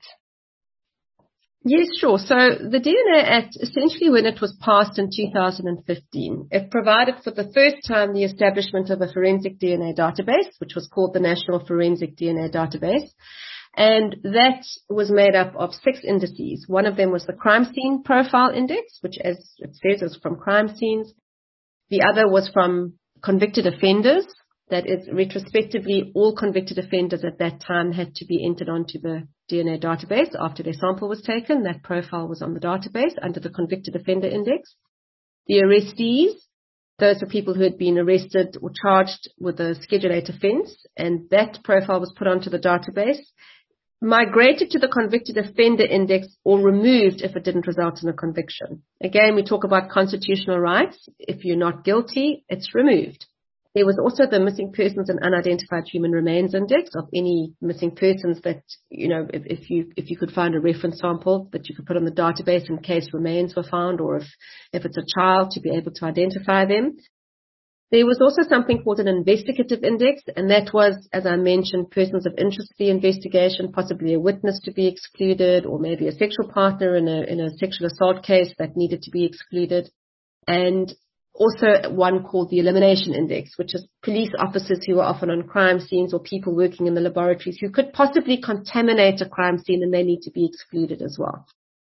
Yes, sure. So the D N A Act, essentially when it was passed in two thousand fifteen, it provided for the first time the establishment of a forensic D N A database, which was called the National Forensic D N A Database. And that was made up of six indices. One of them was the Crime Scene Profile Index, which, as it says, is from crime scenes. The other was from convicted offenders. That is, retrospectively, all convicted offenders at that time had to be entered onto the D N A database after their sample was taken. That profile was on the database under the Convicted Offender Index. The arrestees, those were people who had been arrested or charged with a Schedule eight offense, and that profile was put onto the database, migrated to the Convicted Offender Index, or removed if it didn't result in a conviction. Again, we talk about constitutional rights. If you're not guilty, it's removed. There was also the Missing Persons and Unidentified Human Remains Index of any missing persons that, you know, if, if you if you could find a reference sample that you could put on the database in case remains were found, or if, if it's a child, to be able to identify them. There was also something called an investigative index, and that was, as I mentioned, persons of interest to the investigation, possibly a witness to be excluded, or maybe a sexual partner in a in a sexual assault case that needed to be excluded. And also one called the elimination index, which is police officers who are often on crime scenes or people working in the laboratories who could possibly contaminate a crime scene, and they need to be excluded as well.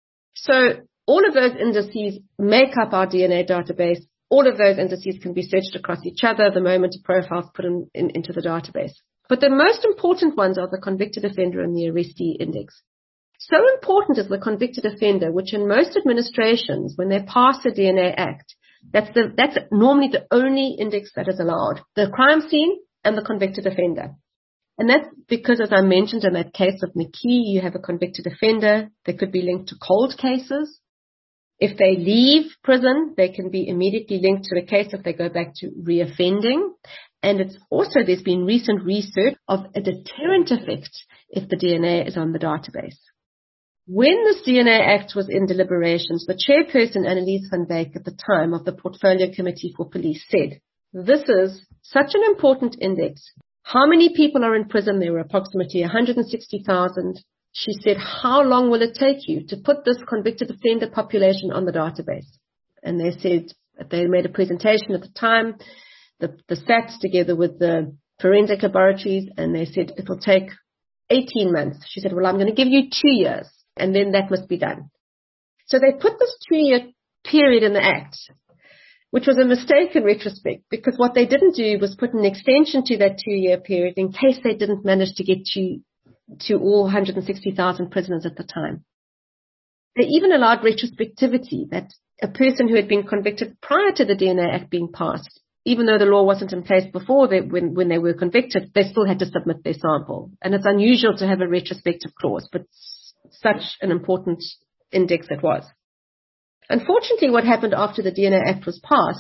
So all of those indices make up our D N A database. All of those indices can be searched across each other the moment a profile is put in, in, into the database. But the most important ones are the convicted offender and the arrestee index. So important is the convicted offender, which in most administrations, when they pass the D N A Act, That's the, that's normally the only index that is allowed, the crime scene and the convicted offender. And that's because, as I mentioned in that case of McKee, you have a convicted offender that could be linked to cold cases. If they leave prison, they can be immediately linked to the case if they go back to reoffending. And it's also, there's been recent research of a deterrent effect if the D N A is on the database. When this D N A Act was in deliberations, the chairperson, Annelies van Wyk, at the time of the Portfolio Committee for Police, said, this is such an important index. How many people are in prison? There were approximately one hundred sixty thousand. She said, how long will it take you to put this convicted offender population on the database? And they said, they made a presentation at the time, the, the S A Ts together with the forensic laboratories, and they said, it will take eighteen months. She said, well, I'm going to give you two years. And then that must be done. So they put this two-year period in the Act, which was a mistake in retrospect, because what they didn't do was put an extension to that two-year period in case they didn't manage to get to, to all one hundred sixty thousand prisoners at the time. They even allowed retrospectivity, that a person who had been convicted prior to the D N A Act being passed, even though the law wasn't in place before they, when, when they were convicted, they still had to submit their sample. And it's unusual to have a retrospective clause, but such an important index it was. Unfortunately, what happened after the D N A Act was passed,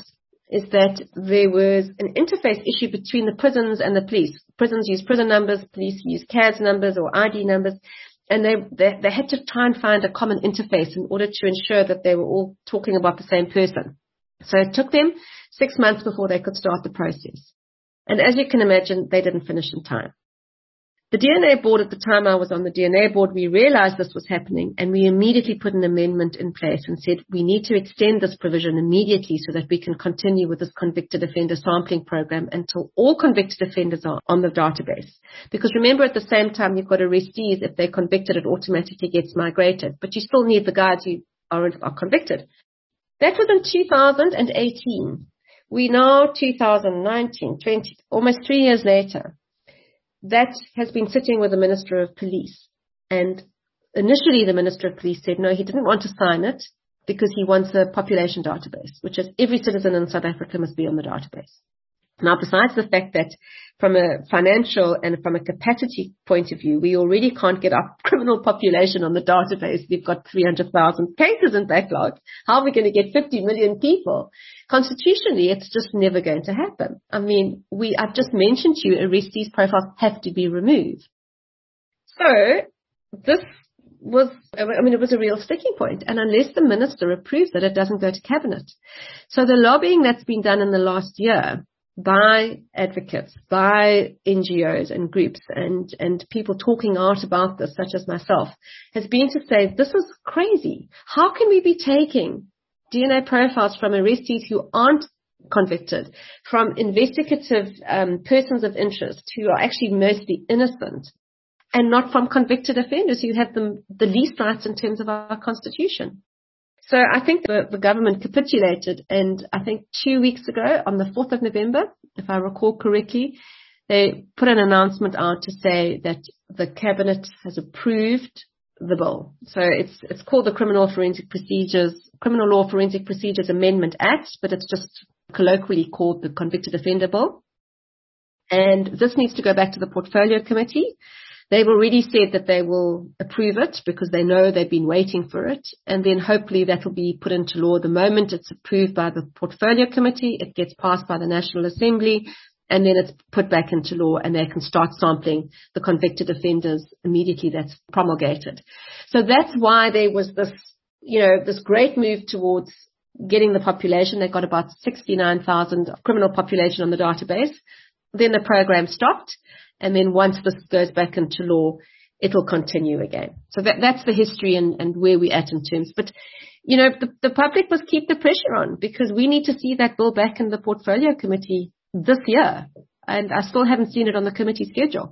is that there was an interface issue between the prisons and the police. Prisons use prison numbers, police use C A D S numbers or I D numbers, and they, they, they had to try and find a common interface in order to ensure that they were all talking about the same person. So it took them six months before they could start the process. And as you can imagine, they didn't finish in time. The D N A board, at the time I was on the D N A board, we realized this was happening, and we immediately put an amendment in place and said we need to extend this provision immediately so that we can continue with this convicted offender sampling program until all convicted offenders are on the database. Because remember, at the same time, you've got arrestees. If they're convicted, it automatically gets migrated, but you still need the guys who are, are convicted. That was in two thousand eighteen. We now two thousand nineteen, twenty, almost three years later. That has been sitting with the Minister of Police. And initially the Minister of Police said no, he didn't want to sign it because he wants a population database, which is every citizen in South Africa must be on the database. Now, besides the fact that from a financial and from a capacity point of view, we already can't get our criminal population on the database. We've got three hundred thousand cases in backlog. How are we going to get fifty million people? Constitutionally, it's just never going to happen. I mean, we, I've just mentioned to you, arrestees' profiles have to be removed. So this was, I mean, it was a real sticking point. And unless the minister approves it, it doesn't go to cabinet. So the lobbying that's been done in the last year by advocates, by N G Os and groups and, and people talking out about this, such as myself, has been to say, this is crazy. How can we be taking D N A profiles from arrestees who aren't convicted, from investigative um, persons of interest who are actually mostly innocent, and not from convicted offenders who have the, the least rights in terms of our constitution? So I think the, the government capitulated, and I think two weeks ago, on the fourth of November, if I recall correctly, they put an announcement out to say that the cabinet has approved the bill. So it's it's called the Criminal Forensic Procedures, Criminal Law Forensic Procedures Amendment Act, but it's just colloquially called the Convicted Offender Bill. And this needs to go back to the Portfolio Committee. They've already said that they will approve it because they know they've been waiting for it. And then hopefully that will be put into law. The moment it's approved by the Portfolio Committee, it gets passed by the National Assembly, and then it's put back into law, and they can start sampling the convicted offenders immediately that's promulgated. So that's why there was this, you know, this great move towards getting the population. They got about sixty-nine thousand criminal population on the database. Then the program stopped. And then once this goes back into law, it will continue again. So that, that's the history and, and where we're at in terms. But, you know, the, the public must keep the pressure on, because we need to see that bill back in the Portfolio Committee this year. And I still haven't seen it on the committee schedule.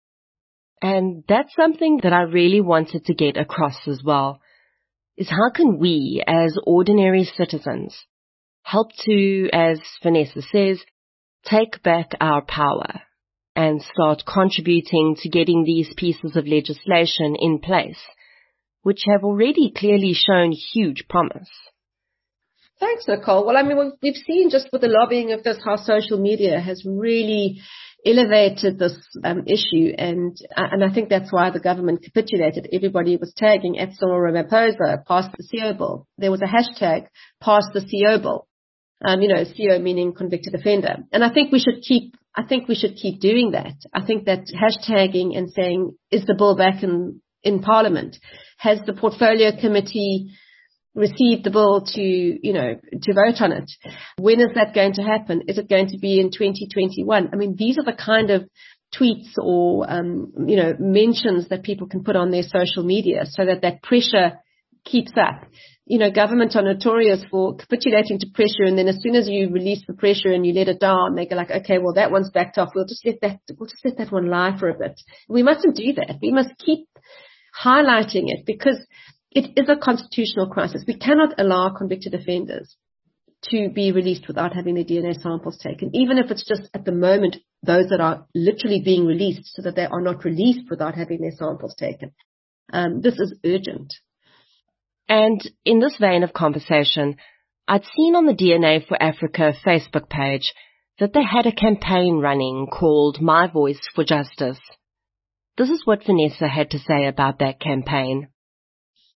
And that's something that I really wanted to get across as well, is how can we as ordinary citizens help to, as Vanessa says, take back our power and start contributing to getting these pieces of legislation in place, which have already clearly shown huge promise. Thanks, Nicole. Well, I mean, we've seen just with the lobbying of this how social media has really elevated this um, issue, and and I think that's why the government capitulated. Everybody was tagging at Cyril Ramaphosa, pass the C O bill. There was a hashtag, pass the C O bill. Um, you know, C O meaning convicted offender. And I think we should keep, I think we should keep doing that. I think that hashtagging and saying, is the bill back in, in Parliament? Has the Portfolio Committee received the bill to, you know, to vote on it? When is that going to happen? Is it going to be in twenty twenty-one? I mean, these are the kind of tweets or, um, you know, mentions that people can put on their social media so that that pressure keeps up. You know, governments are notorious for capitulating to pressure, and then as soon as you release the pressure and you let it down, they go like, okay, well, that one's backed off. We'll just let that, we'll just let that one lie for a bit. We mustn't do that. We must keep highlighting it because it is a constitutional crisis. We cannot allow convicted offenders to be released without having their D N A samples taken, even if it's just at the moment those that are literally being released so that they are not released without having their samples taken. Um, this is urgent. And in this vein of conversation, I'd seen on the D N A for Africa Facebook page that they had a campaign running called My Voice for Justice. This is what Vanessa had to say about that campaign.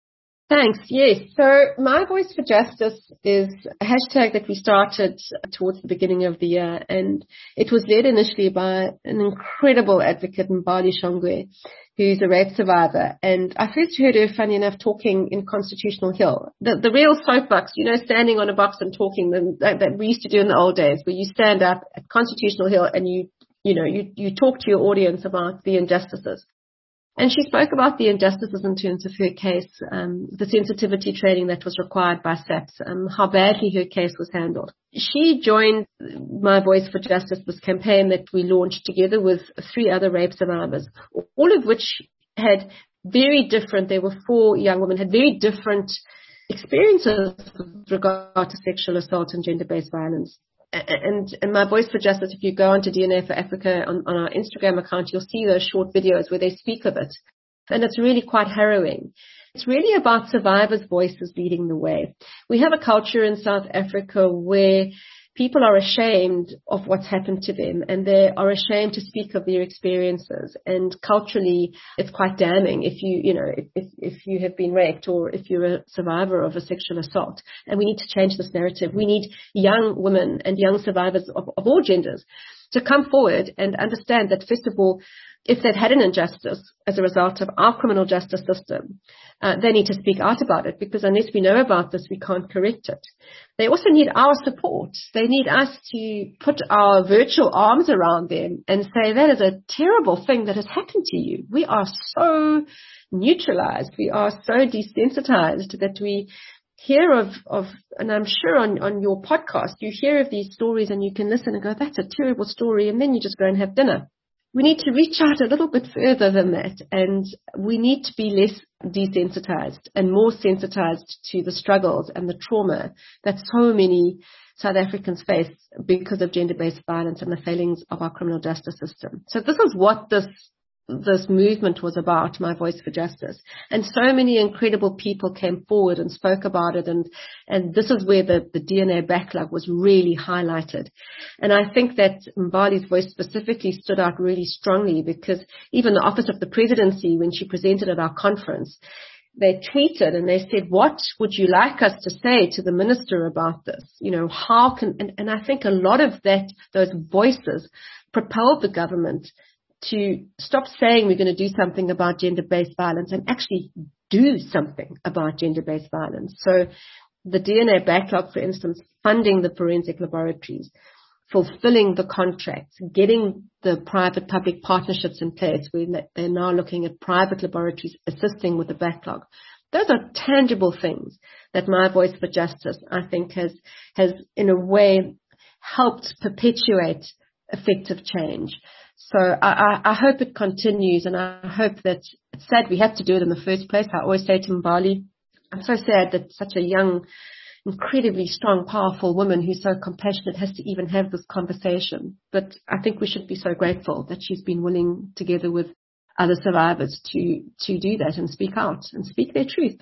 Thanks. Yes. So My Voice for Justice is a hashtag that we started towards the beginning of the year, and it was led initially by an incredible advocate, Mbali Shongwe, who's a rape survivor. And I first heard her, funny enough, talking in Constitutional Hill. The, the real soapbox, you know, standing on a box and talking that, that we used to do in the old days, where you stand up at Constitutional Hill and you, you know, you, you talk to your audience about the injustices. And she spoke about the injustices in terms of her case, um, the sensitivity training that was required by SAPS, um, how badly her case was handled. She joined My Voice for Justice, this campaign that we launched together with three other rape survivors, all of which had very different, there were four young women, had very different experiences with regard to sexual assault and gender-based violence. And, and My Voice for Justice, if you go onto D N A for Africa on, on our Instagram account, you'll see those short videos where they speak of it. And it's really quite harrowing. It's really about survivors' voices leading the way. We have a culture in South Africa where people are ashamed of what's happened to them, and they are ashamed to speak of their experiences. And culturally, it's quite damning if you, you know, if, if, if you have been raped or if you're a survivor of a sexual assault. And we need to change this narrative. We need young women and young survivors of, of all genders to come forward and understand that, first of all, if they've had an injustice as a result of our criminal justice system, uh, they need to speak out about it, because unless we know about this, we can't correct it. They also need our support. They need us to put our virtual arms around them and say, that is a terrible thing that has happened to you. We are so neutralized. We are so desensitized that we hear of, of, and I'm sure on, on your podcast, you hear of these stories and you can listen and go, that's a terrible story. And then you just go and have dinner. We need to reach out a little bit further than that, and we need to be less desensitized and more sensitized to the struggles and the trauma that so many South Africans face because of gender-based violence and the failings of our criminal justice system. So this is what this this movement was about, My Voice for Justice. And so many incredible people came forward and spoke about it. And, and this is where the, the D N A backlog was really highlighted. And I think that Mbali's voice specifically stood out really strongly, because even the Office of the Presidency, when she presented at our conference, they tweeted and they said, what would you like us to say to the minister about this? You know, how can, and, and I think a lot of that, those voices propelled the government to stop saying we're going to do something about gender-based violence and actually do something about gender-based violence. So the D N A backlog, for instance, funding the forensic laboratories, fulfilling the contracts, getting the private-public partnerships in place where they're now looking at private laboratories assisting with the backlog. Those are tangible things that My Voice for Justice, I think, has, has in a way helped perpetuate effective change. So I, I, I hope it continues, and I hope that, it's sad we have to do it in the first place. I always say to Mbali, I'm so sad that such a young, incredibly strong, powerful woman who's so compassionate has to even have this conversation. But I think we should be so grateful that she's been willing, together with other survivors, to, to do that and speak out and speak their truth.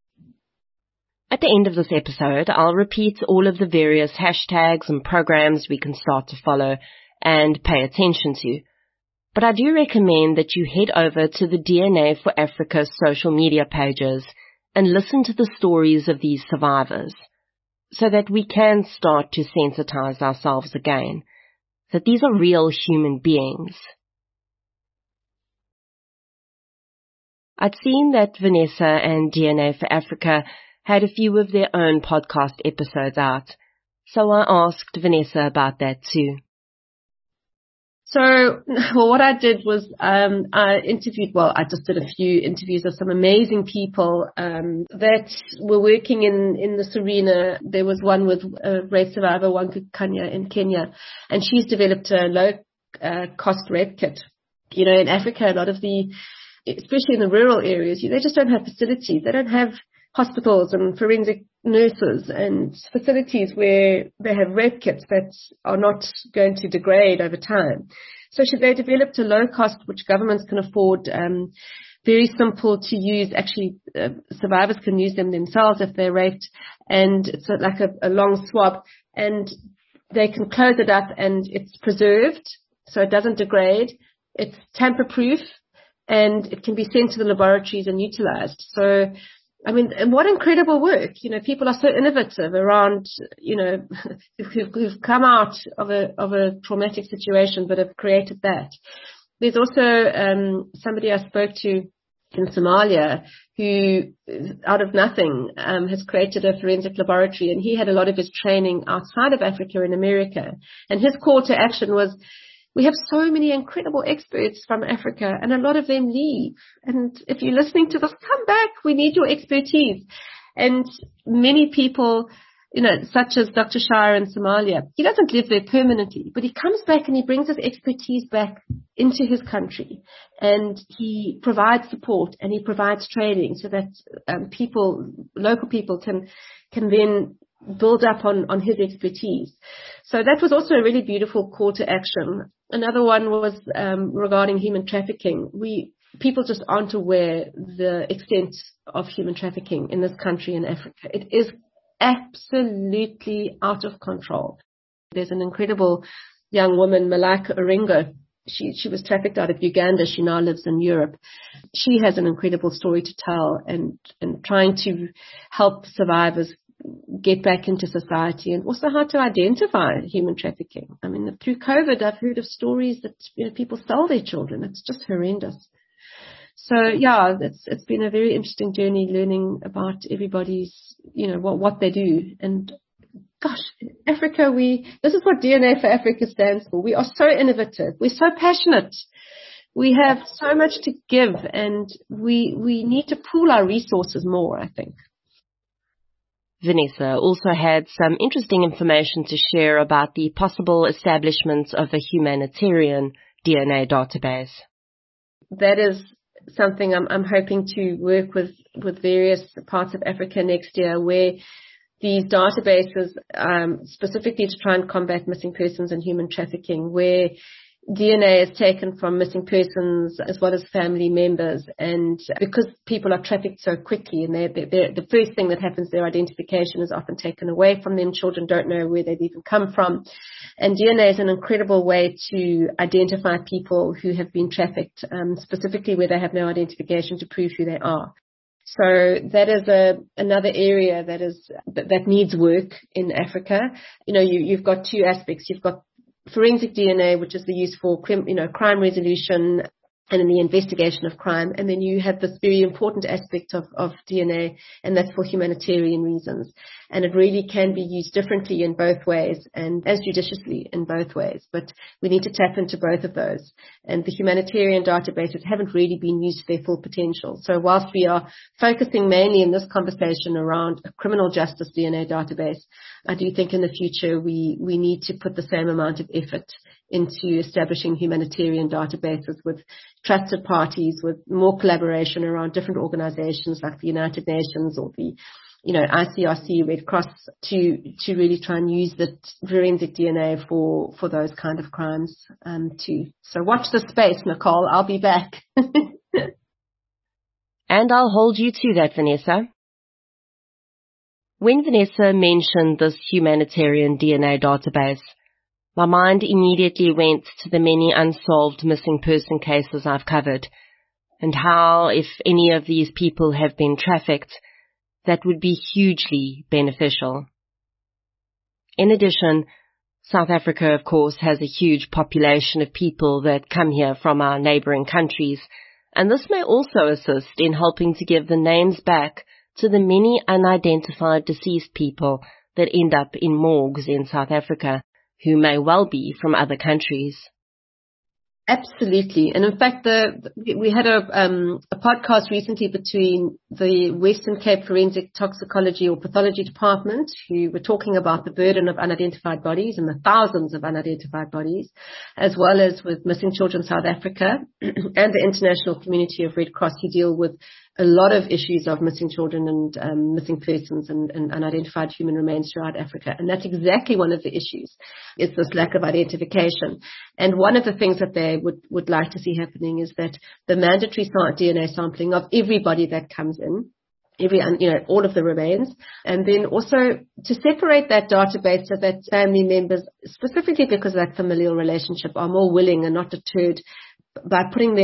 At the end of this episode, I'll repeat all of the various hashtags and programs we can start to follow and pay attention to. But I do recommend that you head over to the D N A for Africa social media pages and listen to the stories of these survivors, so that we can start to sensitize ourselves again, that these are real human beings. I'd seen that Vanessa and D N A for Africa had a few of their own podcast episodes out, so I asked Vanessa about that too. So, well, what I did was um, I interviewed, well, I just did a few interviews of some amazing people um, that were working in, in this arena. There was one with a rape survivor, Wanku Kanya in Kenya, and she's developed a low-cost uh, rape kit. You know, in Africa, a lot of the, especially in the rural areas, they just don't have facilities. They don't have hospitals and forensic nurses and facilities where they have rape kits that are not going to degrade over time. So they developed a low cost, which governments can afford, um, very simple to use. Actually, uh, survivors can use them themselves if they're raped, and it's like a, a long swab, and they can close it up and it's preserved so it doesn't degrade. It's tamper proof, and it can be sent to the laboratories and utilized. So I mean, what incredible work. You know, people are so innovative around, you know, who've, who've come out of a, of a traumatic situation, but have created that. There's also, um, somebody I spoke to in Somalia who, out of nothing, um, has created a forensic laboratory, and he had a lot of his training outside of Africa in America. And his call to action was, we have so many incredible experts from Africa, and a lot of them leave. And if you're listening to this, come back. We need your expertise. And many people, you know, such as Doctor Shire in Somalia, he doesn't live there permanently, but he comes back and he brings his expertise back into his country, and he provides support and he provides training so that um, people, local people can, can then build up on, on his expertise. So that was also a really beautiful call to action. Another one was um, regarding human trafficking. We people just aren't aware the extent of human trafficking in this country in Africa. It is absolutely out of control. There's an incredible young woman, Malika Orengo. She she was trafficked out of Uganda. She now lives in Europe. She has an incredible story to tell, and and trying to help survivors get back into society, and also how to identify human trafficking. I mean, through COVID, I've heard of stories that, you know, people sell their children. It's just horrendous. So yeah, it's it's been a very interesting journey learning about everybody's, you know, what what they do. And gosh, Africa, we this is what D N A for Africa stands for. We are so innovative. We're so passionate. We have so much to give, and we we need to pool our resources more, I think. Vanessa also had some interesting information to share about the possible establishment of a humanitarian D N A database. That is something I'm, I'm hoping to work with, with various parts of Africa next year, where these databases, um, specifically to try and combat missing persons and human trafficking, where D N A is taken from missing persons as well as family members. And because people are trafficked so quickly, and they're, they're, the first thing that happens, their identification is often taken away from them. Children don't know where they've even come from. And D N A is an incredible way to identify people who have been trafficked, um, specifically where they have no identification to prove who they are. So that is a, another area that is, that, that needs work in Africa. You know, you, you've got two aspects. You've got forensic D N A, which is the use for, you know, crime resolution and in the investigation of crime. And then you have this very important aspect of, of D N A, and that's for humanitarian reasons. And it really can be used differently in both ways, and as judiciously in both ways. But we need to tap into both of those. And the humanitarian databases haven't really been used to their full potential. So whilst we are focusing mainly in this conversation around a criminal justice D N A database, I do think in the future we, we need to put the same amount of effort into establishing humanitarian databases with trusted parties, with more collaboration around different organizations like the United Nations or the, you know, I C R C, Red Cross, to, to really try and use the forensic D N A for, for those kind of crimes, um, too. So watch the space, Nicole. I'll be back. And I'll hold you to that, Vanessa. When Vanessa mentioned this humanitarian D N A database, my mind immediately went to the many unsolved missing person cases I've covered, and how, if any of these people have been trafficked, that would be hugely beneficial. In addition, South Africa, of course, has a huge population of people that come here from our neighboring countries, and this may also assist in helping to give the names back to the many unidentified deceased people that end up in morgues in South Africa, who may well be from other countries. Absolutely. And in fact, the, we had a, um, a podcast recently between the Western Cape Forensic Toxicology or Pathology Department, who were talking about the burden of unidentified bodies and the thousands of unidentified bodies, as well as with Missing Children South Africa and the international community of Red Cross, who deal with a lot of issues of missing children and um, missing persons and, and unidentified human remains throughout Africa. And that's exactly one of the issues, is this lack of identification. And one of the things that they would, would like to see happening is that the mandatory D N A sampling of everybody that comes in, every, you know, all of the remains, and then also to separate that database so that family members, specifically because of that familial relationship, are more willing and not deterred by putting their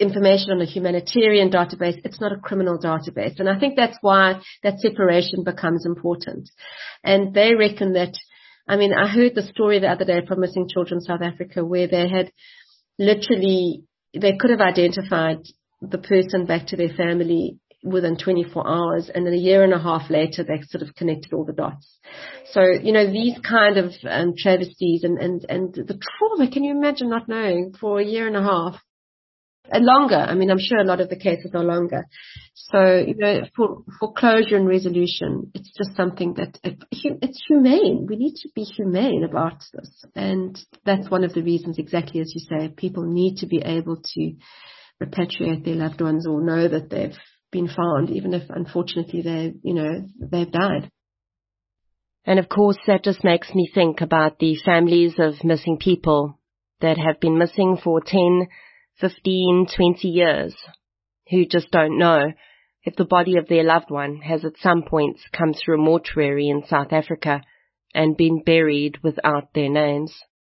information on a humanitarian database. It's not a criminal database. And I think that's why that separation becomes important. And they reckon that, I mean, I heard the story the other day from Missing Children South Africa where they had literally, they could have identified the person back to their family within twenty-four hours, and then a year and a half later they sort of connected all the dots. So, you know, these kind of um, travesties and, and, and the trauma, can you imagine not knowing for a year and a half? And longer. I mean, I'm sure a lot of the cases are longer. So, you know, for, for closure and resolution, it's just something that it, it's humane. We need to be humane about this. And that's one of the reasons, exactly as you say, people need to be able to repatriate their loved ones or know that they've been found, even if unfortunately they, you know, they've died. And of course, that just makes me think about the families of missing people that have been missing for ten, fifteen, twenty years, who just don't know if the body of their loved one has at some point come through a mortuary in South Africa and been buried without their names.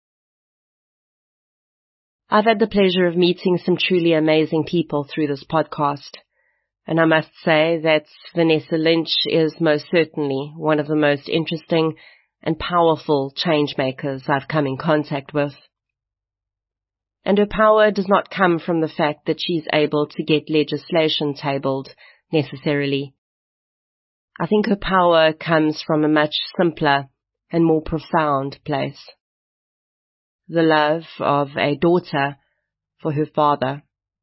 I've had the pleasure of meeting some truly amazing people through this podcast. And I must say that Vanessa Lynch is most certainly one of the most interesting and powerful change makers I've come in contact with. And her power does not come from the fact that she's able to get legislation tabled necessarily. I think her power comes from a much simpler and more profound place. The love of a daughter for her father.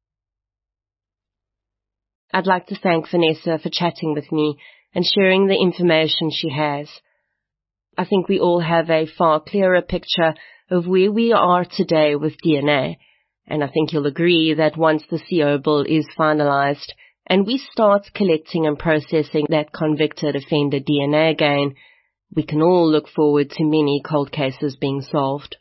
I'd like to thank Vanessa for chatting with me and sharing the information she has. I think we all have a far clearer picture of where we are today with D N A, and I think you'll agree that once the C O bill is finalized and we start collecting and processing that convicted offender D N A again, we can all look forward to many cold cases being solved.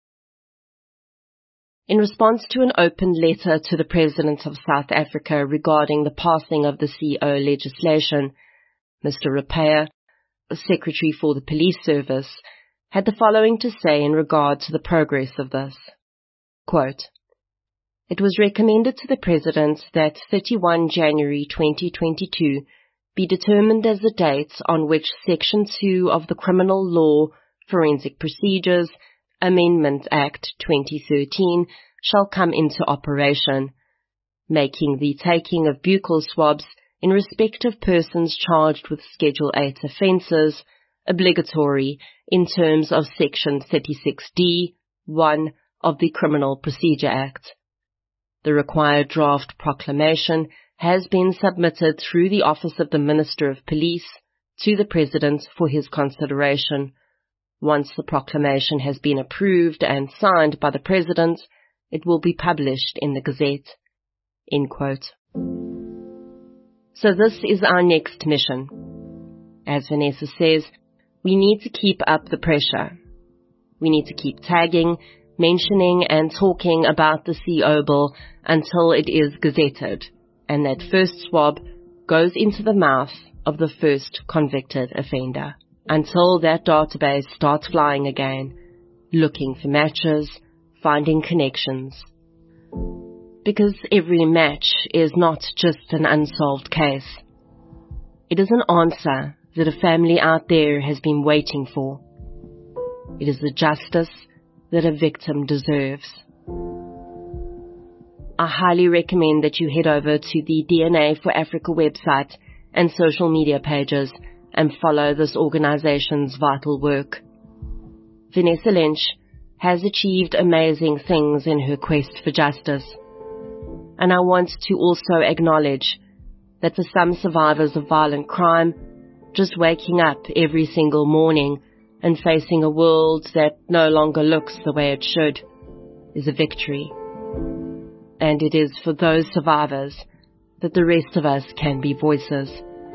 In response to an open letter to the President of South Africa regarding the passing of the C O legislation, Mister Rapaya, Secretary for the Police Service, had the following to say in regard to the progress of this. Quote, "It was recommended to the President that thirty-first January twenty twenty-two be determined as the date on which Section two of the Criminal Law, Forensic Procedures, Amendment Act twenty thirteen shall come into operation, making the taking of buccal swabs in respect of persons charged with Schedule eight offences obligatory in terms of Section thirty-six D one of the Criminal Procedure Act. The required draft proclamation has been submitted through the Office of the Minister of Police to the President for his consideration. Once the proclamation has been approved and signed by the President, it will be published in the Gazette." End quote. So this is our next mission. As Vanessa says, we need to keep up the pressure. We need to keep tagging, mentioning and talking about the C O bill until it is gazetted, and that first swab goes into the mouth of the first convicted offender. Until that database starts flying again, looking for matches, finding connections. Because every match is not just an unsolved case. It is an answer that a family out there has been waiting for. It is the justice that a victim deserves. I highly recommend that you head over to the D N A for Africa website and social media pages and follow this organization's vital work. Vanessa Lynch has achieved amazing things in her quest for justice. And I want to also acknowledge that for some survivors of violent crime, just waking up every single morning and facing a world that no longer looks the way it should is a victory. And it is for those survivors that the rest of us can be voices.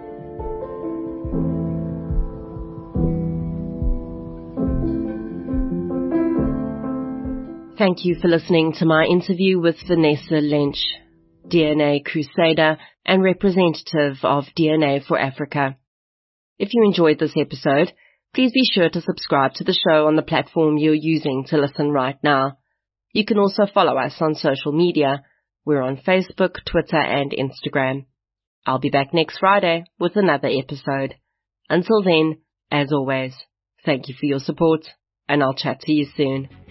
Thank you for listening to my interview with Vanessa Lynch, D N A crusader and representative of D N A for Africa. If you enjoyed this episode, please be sure to subscribe to the show on the platform you're using to listen right now. You can also follow us on social media. We're on Facebook, Twitter, and Instagram. I'll be back next Friday with another episode. Until then, as always, thank you for your support, and I'll chat to you soon.